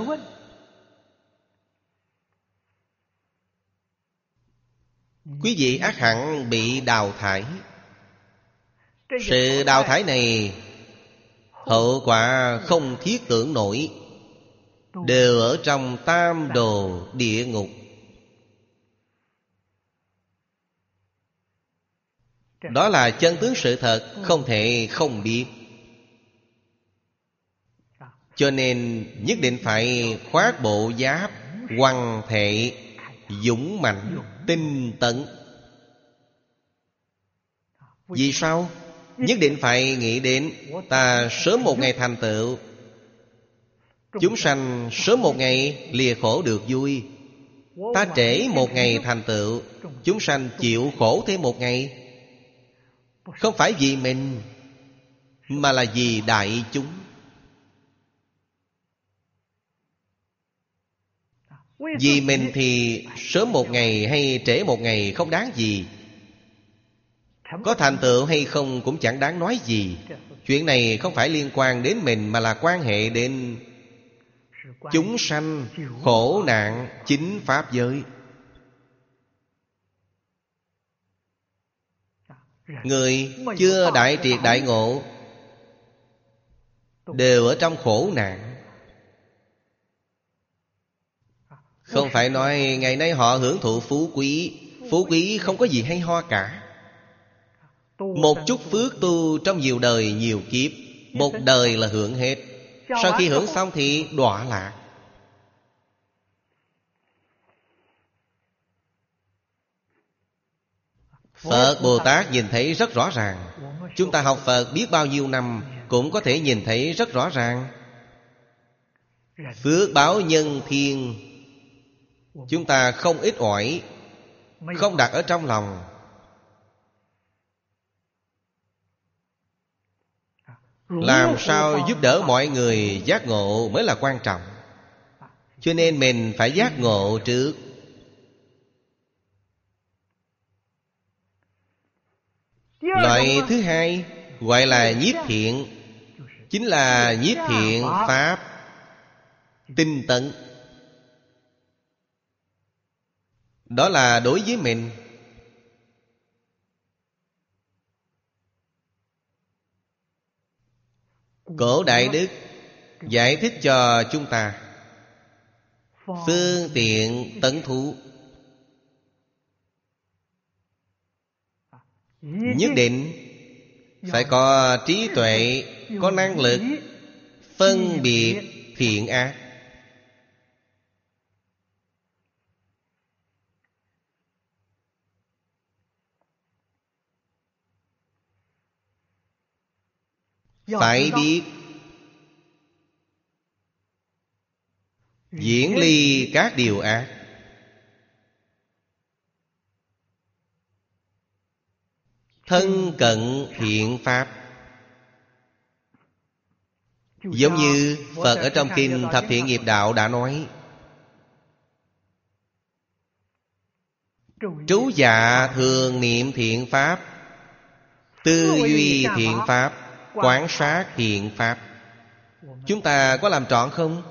A: quý vị ắt hẳn bị đào thải. Sự đào thải này hậu quả không thiết tưởng nổi, đều ở trong tam đồ địa ngục. Đó là chân tướng sự thật, không thể không biết. Cho nên nhất định phải khoác bộ giáp hoằng thệ, dũng mạnh, tinh tấn. Vì sao? Nhất định phải nghĩ đến ta sớm một ngày thành tựu, chúng sanh sớm một ngày lìa khổ được vui. Ta trễ một ngày thành tựu, chúng sanh chịu khổ thêm một ngày. Không phải vì mình, mà là vì đại chúng. Vì mình thì sớm một ngày hay trễ một ngày không đáng gì. Có thành tựu hay không cũng chẳng đáng nói gì. Chuyện này không phải liên quan đến mình, mà là quan hệ đến chúng sanh khổ nạn chính pháp giới. Người chưa đại triệt đại ngộ đều ở trong khổ nạn. Không phải nói ngày nay họ hưởng thụ phú quý. Phú quý không có gì hay ho cả. Một chút phước tu trong nhiều đời nhiều kiếp, một đời là hưởng hết. Sau khi hưởng xong thì đọa lạc. Phật Bồ Tát nhìn thấy rất rõ ràng. Chúng ta học Phật biết bao nhiêu năm cũng có thể nhìn thấy rất rõ ràng. Phước báo nhân thiên chúng ta không ít ỏi, không đặt ở trong lòng. Làm sao giúp đỡ mọi người giác ngộ mới là quan trọng. Cho nên mình phải giác ngộ trước. Loại thứ hai gọi là nhiếp thiện, chính là nhiếp thiện pháp tinh tấn. Đó là đối với mình. Cổ Đại Đức giải thích cho chúng ta phương tiện tấn thú. Nhất định phải có trí tuệ, có năng lực phân biệt thiện ác. Phải biết diễn ly các điều ác. Thân cận thiện pháp. Giống như Phật ở trong Kinh Thập Thiện Nghiệp Đạo đã nói: trú dạ thường niệm thiện pháp, tư duy thiện pháp, quán sát thiện pháp. Chúng ta có làm trọn không?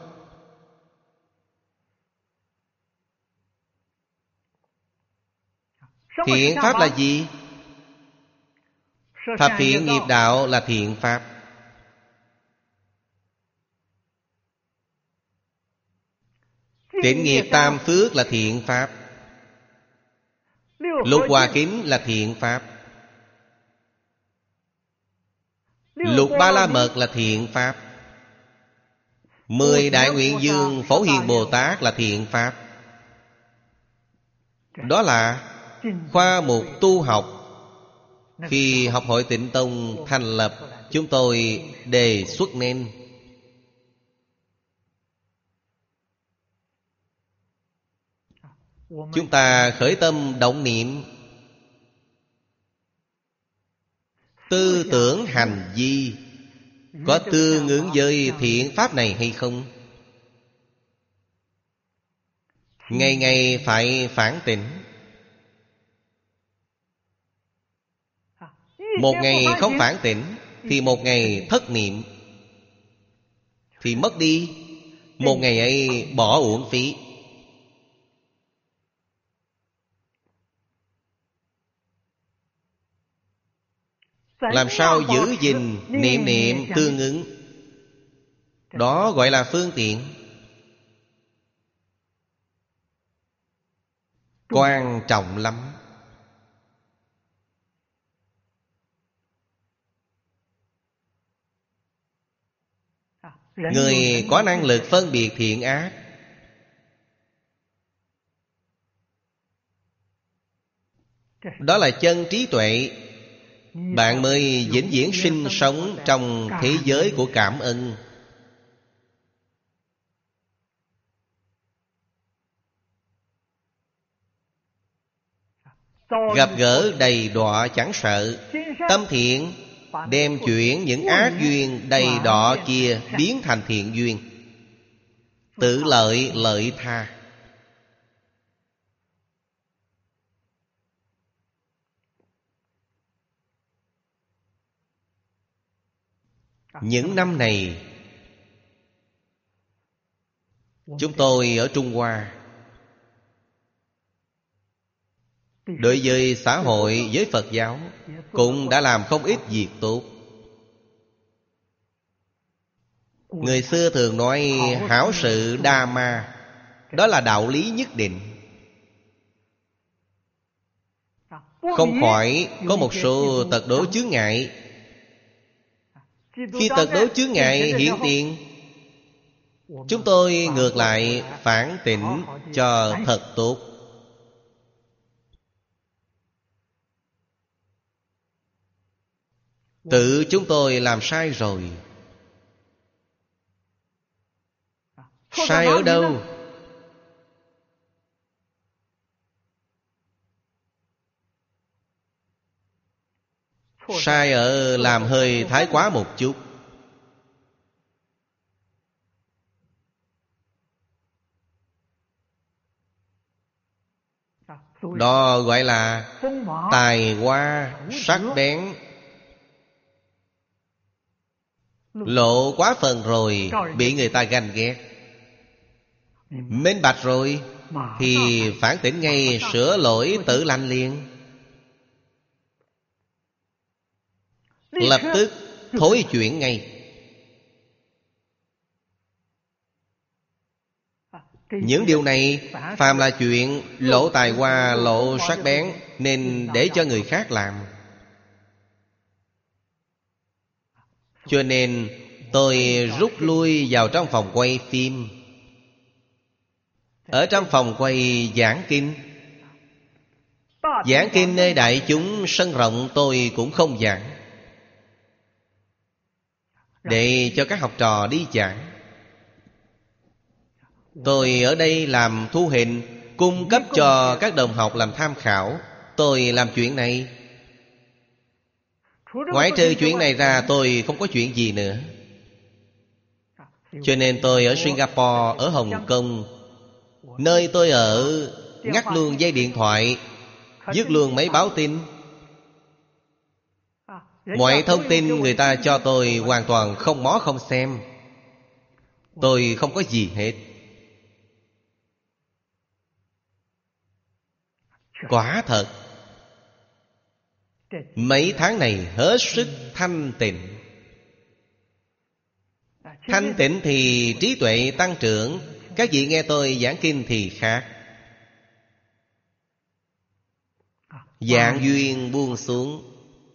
A: Thiện pháp là gì? Thập thiện nghiệp đạo là thiện pháp. Tịnh nghiệp tam phước là thiện pháp. Lục hòa kính là thiện pháp. Lục ba la mật là thiện pháp. 10 đại nguyện dương Phổ Hiền Bồ Tát là thiện pháp. Đó là khoa mục tu học. Khi học hội Tịnh Tông thành lập, chúng tôi đề xuất nên chúng ta khởi tâm động niệm, tư tưởng hành vi có tương ứng với thiện pháp này hay không? Ngày ngày phải phản tỉnh. Một ngày không phản tỉnh thì một ngày thất niệm, thì mất đi. Một ngày ấy bỏ uổng phí. Làm sao giữ gìn niệm niệm tương ứng? Đó gọi là phương tiện. Quan trọng lắm. Người có năng lực phân biệt thiện ác, đó là chân trí tuệ. Bạn mới vĩnh viễn sinh sống trong thế giới của cảm ơn. Gặp gỡ đầy đọa chẳng sợ. Tâm thiện đem chuyển những ác duyên đầy đọa kia biến thành thiện duyên. Tự lợi lợi tha. Những năm này chúng tôi ở Trung Hoa đối với xã hội, với Phật giáo cũng đã làm không ít việc tốt. Người xưa thường nói hảo sự đa ma, đó là đạo lý nhất định. Không khỏi có một số tật đố chướng ngại. Khi tật đố chướng ngại hiện tiền, chúng tôi ngược lại phản tỉnh cho thật tốt. Tự chúng tôi làm sai rồi. Sai ở đâu? Sai ở làm hơi thái quá một chút. Đó gọi là tài hoa sắc bén. Lộ quá phần rồi, bị người ta ganh ghét. Minh bạch rồi thì phản tỉnh ngay, sửa lỗi tự lành liền. Lập tức thối chuyển ngay. Những điều này phàm là chuyện lộ tài hoa, lộ sắc bén, nên để cho người khác làm. Cho nên tôi rút lui vào trong phòng quay phim. Ở trong phòng quay giảng kinh. Giảng kinh nơi đại chúng sân rộng tôi cũng không giảng, để cho các học trò đi giảng. Tôi ở đây làm thu hình, cung cấp cho các đồng học làm tham khảo. Tôi làm chuyện này. Ngoại trừ chuyện này ra tôi không có chuyện gì nữa. Cho nên tôi ở Singapore, ở Hồng Kông, nơi tôi ở, ngắt luôn dây điện thoại, dứt luôn mấy báo tin. Mọi thông tin người ta cho tôi hoàn toàn không mó không xem. Tôi không có gì hết. Quả thật, mấy tháng này hết sức thanh tịnh. Thanh tịnh thì trí tuệ tăng trưởng. Các vị nghe tôi giảng kinh thì khác. Dạng duyên buông xuống,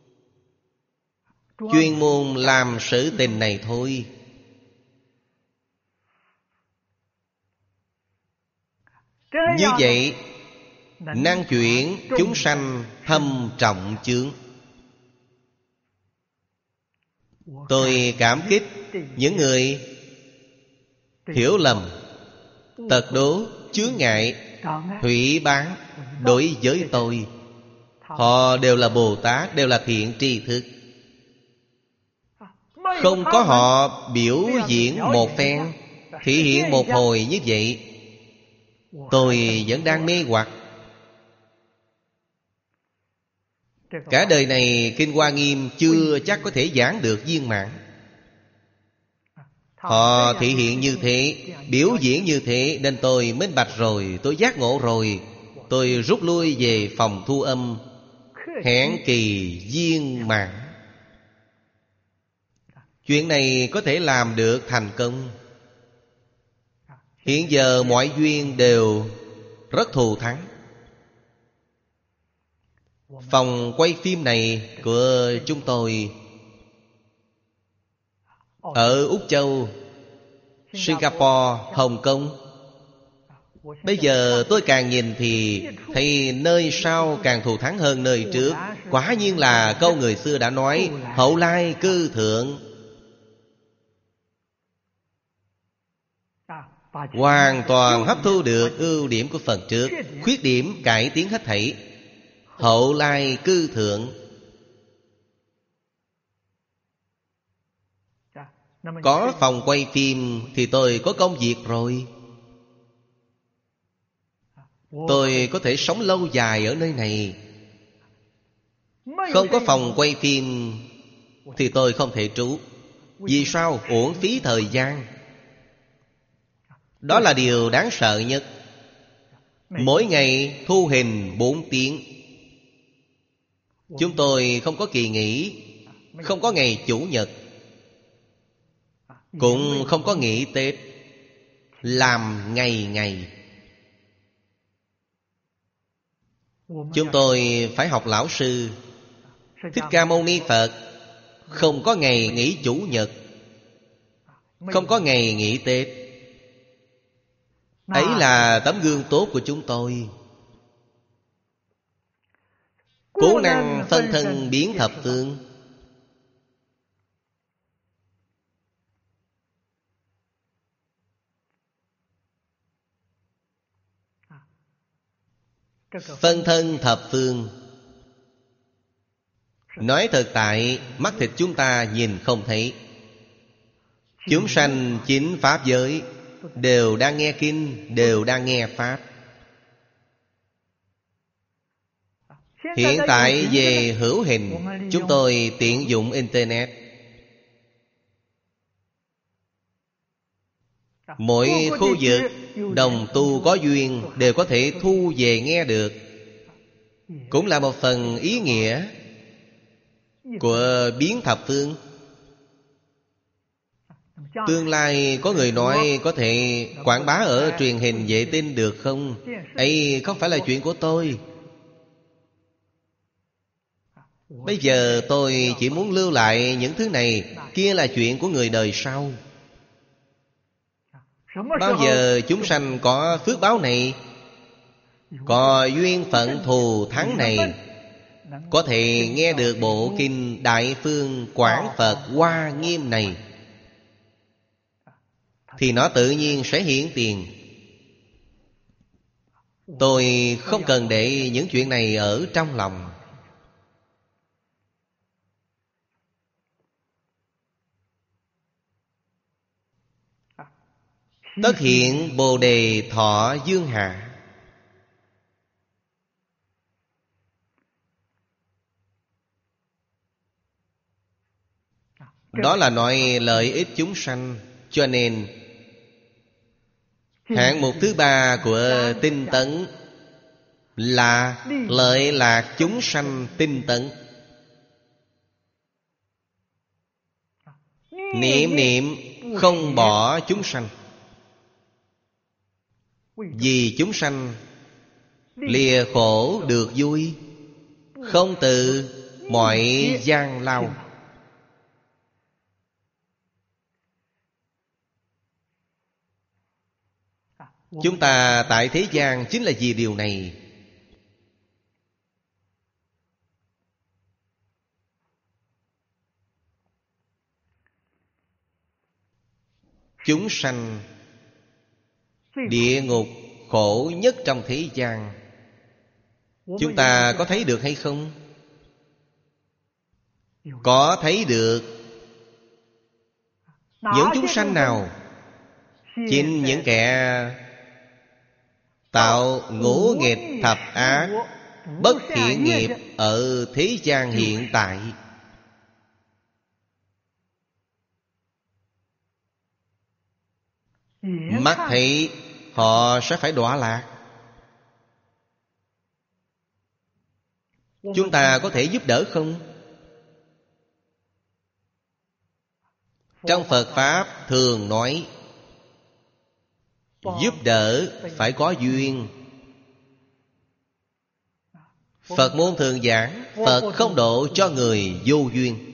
A: chuyên môn làm sự tình này thôi. Như vậy năng chuyển chúng sanh thâm trọng chướng. Tôi cảm kích những người hiểu lầm, tật đố, chướng ngại, hủy bán đối với tôi. Họ đều là Bồ Tát, đều là thiện tri thức. Không có họ biểu diễn một phen, thể hiện một hồi như vậy, tôi vẫn đang mê hoặc. Cả đời này Kinh Hoa Nghiêm chưa chắc có thể giảng được viên mãn. Họ thể hiện như thế, biểu diễn như thế, nên tôi minh bạch rồi, tôi giác ngộ rồi. Tôi rút lui về phòng thu âm, hẹn kỳ viên mãn. Chuyện này có thể làm được thành công. Hiện giờ mọi duyên đều rất thù thắng. Phòng quay phim này của chúng tôi ở Úc Châu, Singapore, Hồng Kông. Bây giờ tôi càng nhìn thì thấy nơi sau càng thù thắng hơn nơi trước. Quả nhiên là câu người xưa đã nói, hậu lai cư thượng. Hoàn toàn hấp thu được ưu điểm của phần trước, khuyết điểm cải tiến hết thảy. Hậu lai cư thượng. Có phòng quay phim thì tôi có công việc rồi. Tôi có thể sống lâu dài ở nơi này. Không có phòng quay phim thì tôi không thể trú. Vì sao? Uổng phí thời gian. Đó là điều đáng sợ nhất. Mỗi ngày thu hình 4 tiếng. Chúng tôi không có kỳ nghỉ, không có ngày Chủ nhật, cũng không có nghỉ Tết. Làm ngày ngày. Chúng tôi phải học lão sư Thích Ca Mâu Ni Phật, không có ngày nghỉ Chủ nhật, không có ngày nghỉ Tết. Ấy là tấm gương tốt của chúng tôi. Cố năng phân thân biến thập phương. Phân thân thập phương. Nói thật tại, mắt thịt chúng ta nhìn không thấy. Chúng sanh chính Pháp giới đều đang nghe kinh, đều đang nghe Pháp. Hiện tại về hữu hình, chúng tôi tiện dụng Internet. Mỗi khu vực đồng tu có duyên đều có thể thu về nghe được. Cũng là một phần ý nghĩa của biến thập phương. Tương lai có người nói có thể quảng bá ở truyền hình vệ tinh được không? Ấy không phải là chuyện của tôi. Bây giờ tôi chỉ muốn lưu lại những thứ này. Kia là chuyện của người đời sau. Bao giờ chúng sanh có phước báo này, có duyên phận thù thắng này, có thể nghe được bộ kinh Đại Phương Quảng Phật Hoa Nghiêm này, thì nó tự nhiên sẽ hiển tiền. Tôi không cần để những chuyện này ở trong lòng. Tất hiện Bồ Đề Thọ Dương Hạ. Đó là nói lợi ích chúng sanh. Cho nên hạng mục thứ ba của tinh tấn là lợi lạc chúng sanh tinh tấn. Niệm niệm không bỏ chúng sanh. Vì chúng sanh lìa khổ được vui, không từ mọi gian lao. Chúng ta tại thế gian chính là vì điều này. Chúng sanh địa ngục khổ nhất trong thế gian, chúng ta có thấy được hay không? Có thấy được. Những chúng sanh nào? Chính những kẻ tạo ngũ nghịch thập ác, bất thiện nghiệp ở thế gian hiện tại. Mắt thấy họ sẽ phải đọa lạc. Chúng ta có thể giúp đỡ không? Trong Phật Pháp thường nói giúp đỡ phải có duyên. Phật môn thường giảng Phật không độ cho người vô duyên.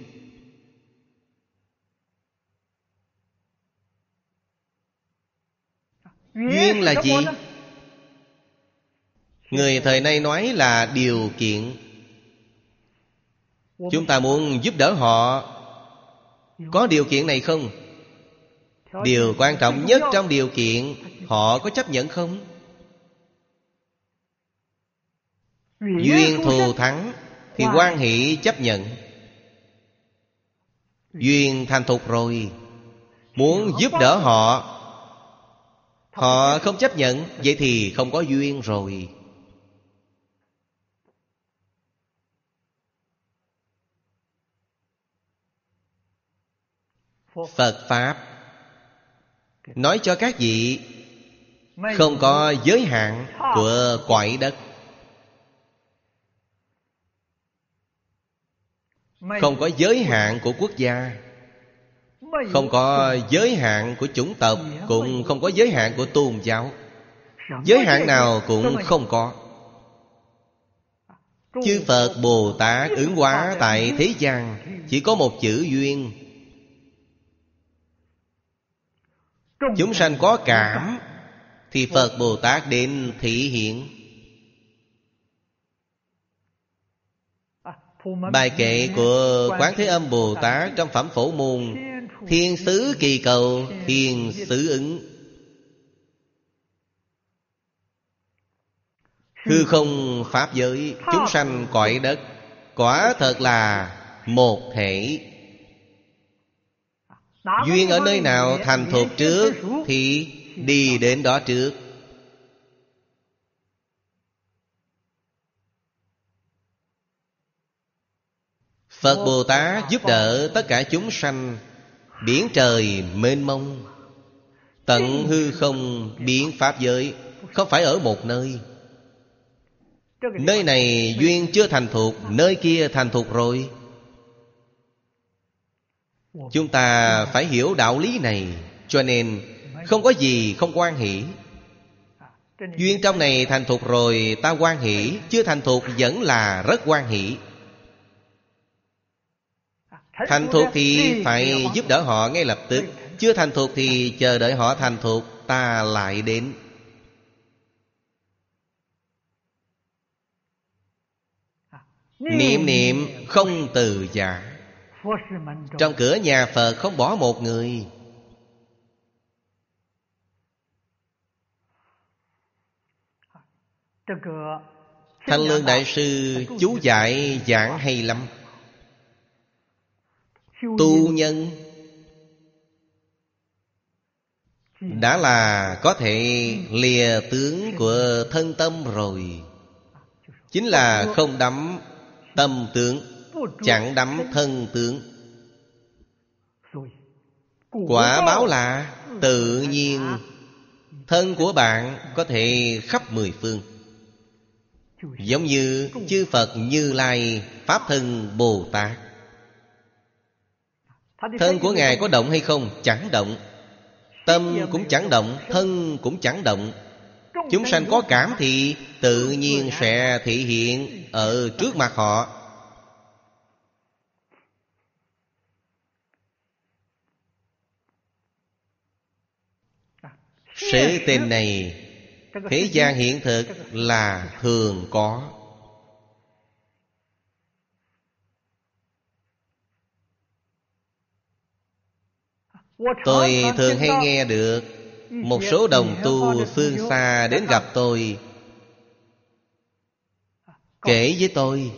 A: Duyên là gì? Người thời nay nói là điều kiện. Chúng ta muốn giúp đỡ họ, có điều kiện này không? Điều quan trọng nhất trong điều kiện, họ có chấp nhận không? Duyên thù thắng thì hoan hỷ chấp nhận. Duyên thành thục rồi, muốn giúp đỡ họ, họ không chấp nhận, vậy thì không có duyên rồi. Phật Pháp nói cho các vị không có giới hạn của cõi đất. không có giới hạn của quốc gia, không có giới hạn của chủng tộc, cũng không có giới hạn của tôn giáo. Giới hạn nào cũng không có. Chư Phật Bồ Tát ứng hóa tại thế gian chỉ có một chữ duyên. Chúng sanh có cảm thì Phật Bồ Tát đến thị hiện. Bài kệ của Quán Thế Âm Bồ Tát trong Phẩm Phổ Môn: thiên xứ kỳ cầu, thiên xứ ứng. Hư không pháp giới, chúng sanh cõi đất, quả thật là một thể. Duyên ở nơi nào thành thục trước thì đi đến đó trước. Phật Bồ Tát giúp đỡ tất cả chúng sanh. Biển trời mênh mông, tận hư không biến pháp giới, không phải ở một nơi. Nơi này duyên chưa thành thục, nơi kia thành thục rồi. Chúng ta phải hiểu đạo lý này, cho nên không có gì không hoan hỷ. Duyên trong này thành thục rồi ta hoan hỷ, chưa thành thục vẫn là rất hoan hỷ. Thành thục thì phải giúp đỡ họ ngay lập tức, chưa thành thục thì chờ đợi họ thành thục, ta lại đến. Niệm niệm không từ giả. Trong cửa nhà Phật không bỏ một người. Thanh Lương Đại Sư chú dạy giảng hay lắm. Tu nhân đã là có thể lìa tướng của thân tâm rồi. Chính là không đắm tâm tướng, chẳng đắm thân tướng. Quả báo là tự nhiên. Thân của bạn có thể khắp mười phương. Giống như chư Phật Như Lai, Pháp Thân Bồ Tát. Thân của Ngài có động hay không? Chẳng động. Tâm cũng chẳng động, thân cũng chẳng động. Chúng sanh có cảm thì tự nhiên sẽ thể hiện ở trước mặt họ. Sự tình này thế gian hiện thực là thường có. Tôi thường hay nghe được một số đồng tu phương xa đến gặp tôi, kể với tôi,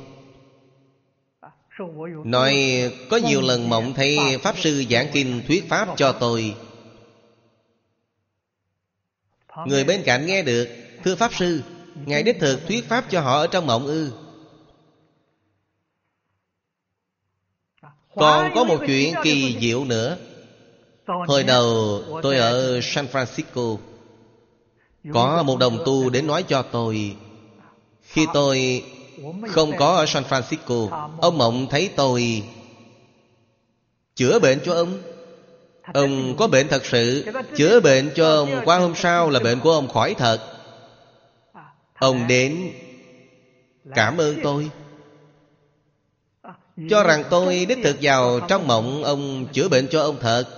A: nói có nhiều lần mộng thấy Pháp Sư giảng kinh thuyết Pháp cho tôi. Người bên cạnh nghe được: thưa Pháp Sư, Ngài đích thực thuyết Pháp cho họ ở trong mộng ư? Còn có một chuyện kỳ diệu nữa. Hồi đầu tôi ở San Francisco, có một đồng tu đến nói cho tôi. Khi tôi không có ở San Francisco, ông mộng thấy tôi chữa bệnh cho ông. Ông có bệnh thật sự, chữa bệnh cho ông. Qua hôm sau là bệnh của ông khỏi thật. Ông đến cảm ơn tôi, cho rằng tôi đích thực vào trong mộng ông chữa bệnh cho ông thật.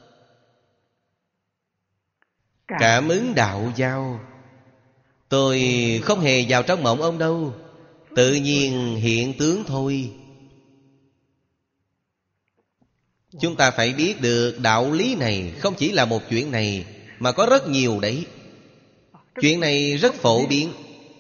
A: Cảm ứng đạo giao. Tôi không hề vào trong mộng ông đâu, tự nhiên hiện tướng thôi. Chúng ta phải biết được đạo lý này. Không chỉ là một chuyện này, mà có rất nhiều đấy. Chuyện này rất phổ biến.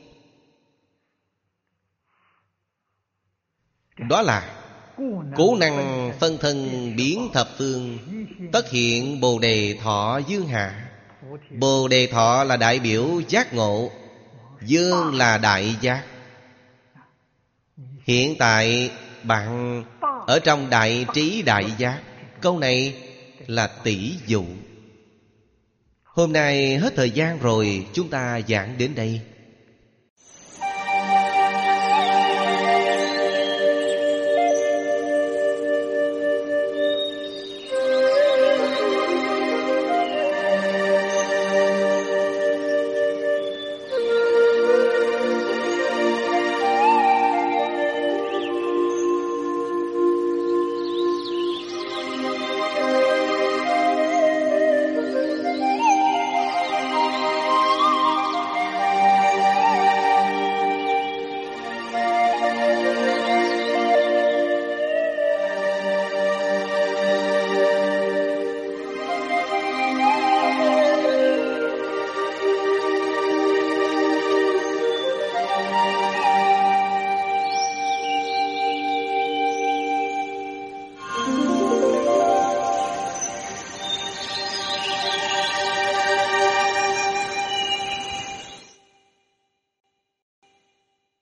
A: Đó là cố năng phân thân biến thập phương, tất hiện Bồ Đề Thọ Dương Hạ. Bồ Đề Thọ là đại biểu giác ngộ, Dương là đại giác. Hiện tại bạn ở trong đại trí đại giác. Câu này là tỷ dụ. Hôm nay hết thời gian rồi, chúng ta giảng đến đây.